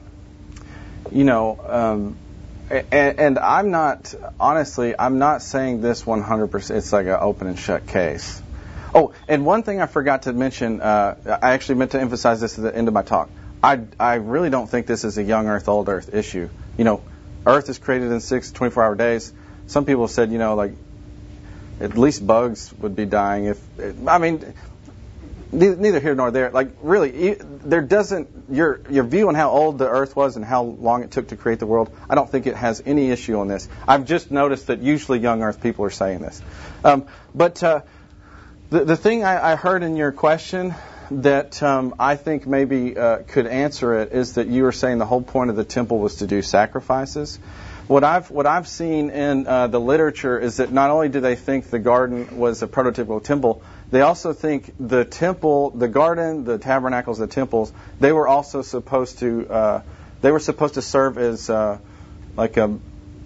A: you know, um, and, and I'm not, honestly, I'm not saying this one hundred percent. It's like an open and shut case. Oh, and one thing I forgot to mention, uh, I actually meant to emphasize this at the end of my talk. I, I really don't think this is a young Earth, old Earth issue. You know, Earth is created in six twenty-four hour days. Some people said, you know, like, at least bugs would be dying if, I mean, neither here nor there. Like, really, there doesn't, your your view on how old the Earth was and how long it took to create the world, I don't think it has any issue on this. I've just noticed that usually young Earth people are saying this. Um, but uh, the, the thing I, I heard in your question that um, I think maybe uh, could answer it is that you were saying the whole point of the temple was to do sacrifices. What I've what I've seen in uh, the literature is that not only do they think the garden was a prototypical temple, they also think the temple, the garden, the tabernacles, the temples, they were also supposed to uh, they were supposed to serve as uh, like a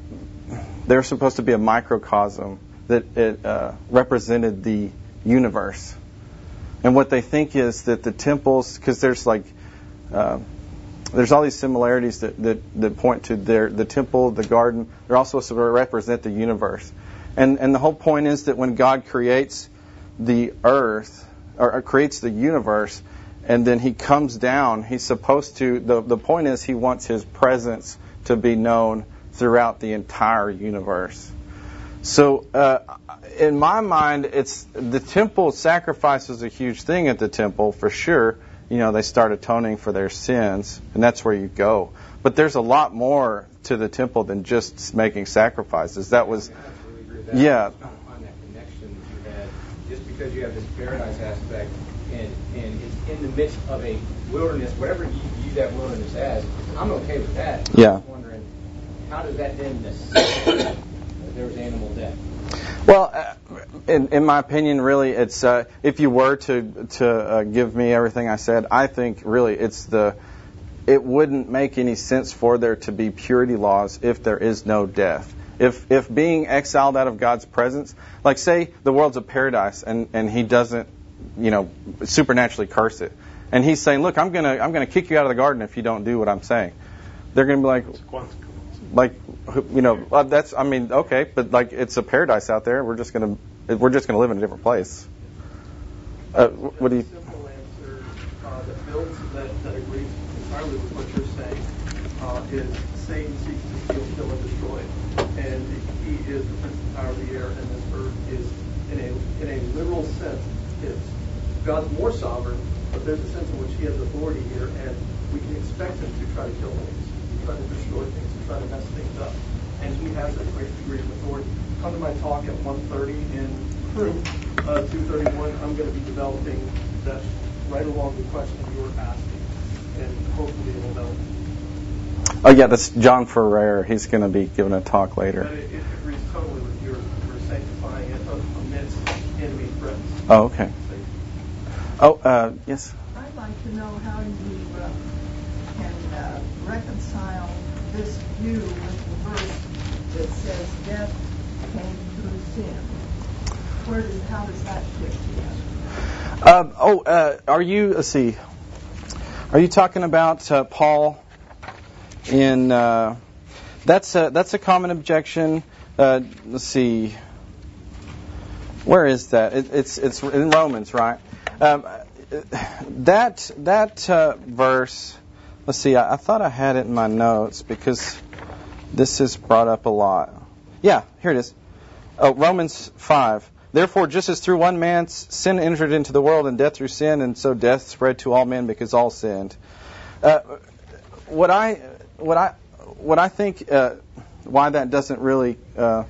A: they were supposed to be a microcosm that it uh, represented the universe. And what they think is that the temples, because there's like, uh, there's all these similarities that, that, that point to their, the temple, the garden. They're also supposed to represent the universe. And and the whole point is that when God creates the earth, or, or creates the universe, and then He comes down, He's supposed to, the, the point is He wants His presence to be known throughout the entire universe. So, uh, in my mind, it's the temple sacrifice is a huge thing at the temple for sure. You know, they start atoning for their sins, and that's where you go. But there's a lot more to the temple than just making sacrifices. That was,
B: I absolutely agree with that.
A: yeah.
B: I was trying to find that connection that you had, just because you have this paradise aspect, and and it's in the midst of a wilderness, whatever you view that wilderness as. I'm okay with that.
A: Yeah.
B: I'm just wondering, how does that then necessitate that there was animal death?
A: Well, uh, in, in my opinion, really, it's uh, if you were to to uh, give me everything I said, I think really it's the it wouldn't make any sense for there to be purity laws if there is no death. If if being exiled out of God's presence, like say the world's a paradise and, and He doesn't, you know, supernaturally curse it, and He's saying, look, I'm gonna I'm gonna kick you out of the garden if you don't do what I'm saying. They're gonna be like, like. You know, uh, that's, I mean, okay, but like it's a paradise out there. We're just going to, we're just going to live in a different place. Uh, what do you?
C: Simple answer uh, that builds that, that agrees entirely with what you're saying uh, is Satan seeks to steal, kill, and destroy, and he is the prince of the power of the air, and this earth is, in a in a literal sense, his. God's more sovereign, but there's a sense in which He has authority here, and we can expect Him to try to kill things, to try to destroy things, to try to mess things up. And He has a great degree of authority. Come to my talk at one thirty in room uh, two thirty-one. I'm going to be developing that right along the question you were asking, and hopefully it'll help.
A: Oh yeah, that's John Ferrer. He's going to be giving a talk later.
C: But it, it agrees totally with your, your sanctifying it amidst enemy threats.
A: Oh, okay. Oh, uh, yes.
D: I'd like to know how you uh, can uh, reconcile this view with the verse that says death came through sin. Where does, how does that fit together?
A: Um, oh, uh, are you, let's see, are you talking about uh, Paul in, uh, that's, a, that's a common objection. Uh, let's see, where is that? It, it's, it's in Romans, right? Um, that that uh, verse, let's see, I, I thought I had it in my notes because this is brought up a lot. Yeah, here it is. Oh, Romans five. Therefore, just as through one man sin entered into the world and death through sin, and so death spread to all men because all sinned. Uh, what I what I what I think uh, why that doesn't really uh,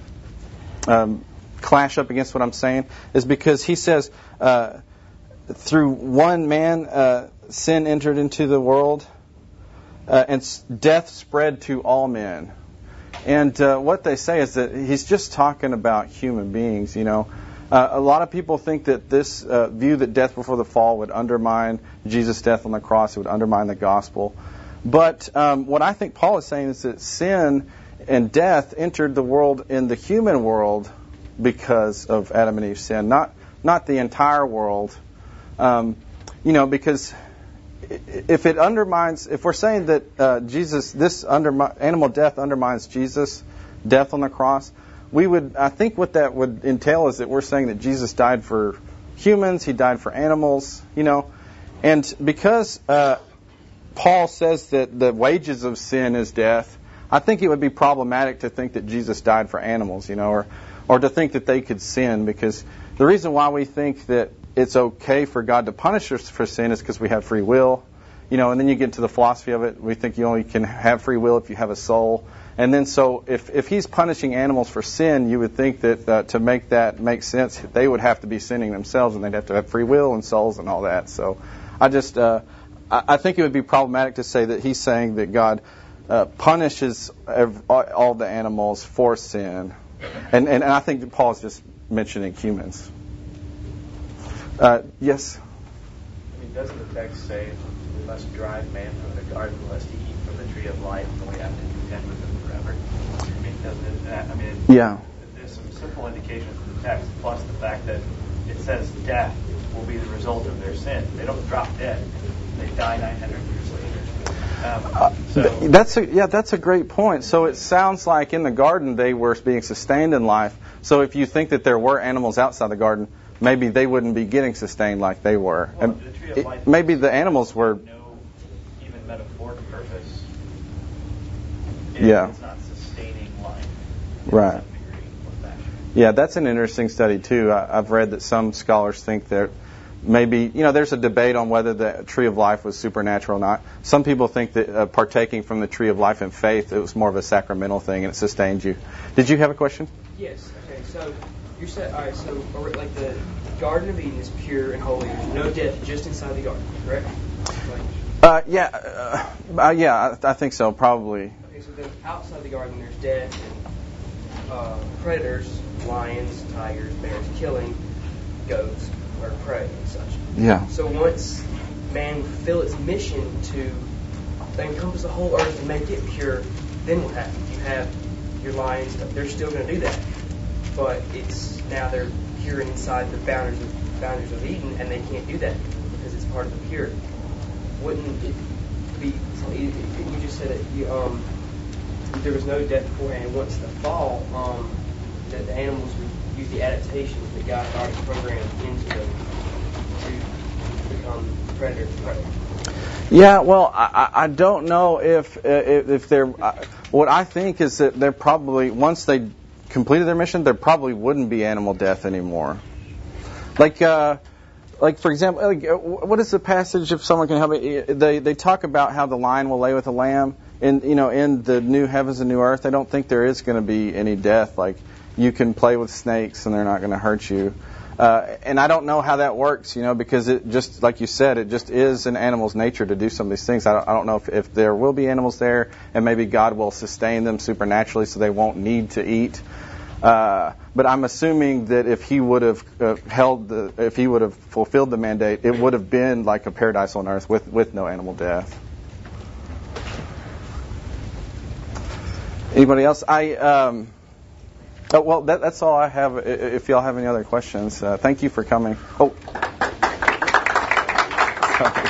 A: um, clash up against what I'm saying is because he says. Uh, Through one man, uh, sin entered into the world. uh, and s- death spread to all men. And uh, what they say is that he's just talking about human beings, you know. Uh, a lot of people think that this uh, view that death before the fall would undermine Jesus' death on the cross, it would undermine the gospel. But um, what I think Paul is saying is that sin and death entered the world in the human world because of Adam and Eve's sin, not not the entire world. Um, you know, because if it undermines, if we're saying that uh, Jesus, this undermi- animal death undermines Jesus' death on the cross, we would, I think what that would entail is that we're saying that Jesus died for humans, he died for animals, you know. And because uh, Paul says that the wages of sin is death, I think it would be problematic to think that Jesus died for animals, you know, or, or to think that they could sin, because the reason why we think that it's okay for God to punish us for sin is because we have free will, you know, and then you get into the philosophy of it. We think you only can have free will if you have a soul. And then so if, if he's punishing animals for sin, you would think that uh, to make that make sense, they would have to be sinning themselves, and they'd have to have free will and souls and all that. So I just, uh, I, I think it would be problematic to say that he's saying that God uh, punishes ev- all the animals for sin. And, and, and I think that Paul is just mentioning humans. Uh, yes?
E: I mean, doesn't the text say we must drive man from the garden lest he eat from the tree of life and we have to contend with him forever? I mean, doesn't it, I mean,
A: yeah.
E: There's some simple indications in the text, plus the fact that it says death will be the result of their sin. They don't drop dead. They die nine hundred years later. Um,
A: uh,
E: so
A: that's a, yeah, that's a great point. So it sounds like in the garden they were being sustained in life. So if you think that there were animals outside the garden, maybe they wouldn't be getting sustained like they were.
E: Well,
A: and
E: the tree of life
A: it, maybe the animals were.
E: No, even metaphoric purpose. It,
A: Yeah.
E: It's not sustaining life.
A: Right.
E: To some degree or fashion.
A: Yeah, that's an interesting study too. I, I've read that some scholars think that maybe, you know, there's a debate on whether the tree of life was supernatural or not. Some people think that uh, partaking from the tree of life in faith, it was more of a sacramental thing and it sustained you. Did you have a question?
F: Yes. Okay. So you're saying, all right. So like the Garden of Eden is pure and holy. There's no death just inside the garden, correct? Like,
A: Uh, yeah, uh, uh, yeah, I, I think so, probably.
F: okay. So then outside the garden, there's death and uh, predators, lions, tigers, bears, killing goats or prey and such.
A: Yeah.
F: So once man fulfill its mission to encompass the whole earth and make it pure, then what happens? You have your lions, they're still going to do that. But it's now they're pure inside the boundaries of, boundaries of Eden, and they can't do that because it's part of the pure. Wouldn't it be, so you, you just said that you, um, there was no death beforehand. Once the fall, um, that the animals would use the adaptations that God had already programmed into them to become predators and prey.
A: Yeah, well, I, I don't know if uh, if, if they're. Uh, what I think is that they're probably, once they completed their mission, there probably wouldn't be animal death anymore. Like, uh, like for example, like, uh, what is the passage? If someone can help me, they they talk about how the lion will lay with the lamb. In you know, in the new heavens and new earth, I don't think there is going to be any death. Like, you can play with snakes and they're not going to hurt you. Uh, and I don't know how that works, you know, because it just, like you said, it just is an animal's nature to do some of these things. I don't, I don't know if, if there will be animals there, and maybe God will sustain them supernaturally so they won't need to eat. Uh, but I'm assuming that if he would have uh, held the, if he would have fulfilled the mandate, it would have been like a paradise on earth with, with no animal death. Anybody else? I. Um, Oh, well, that, that's all I have. If y'all have any other questions, uh, thank you for coming. Oh. Sorry.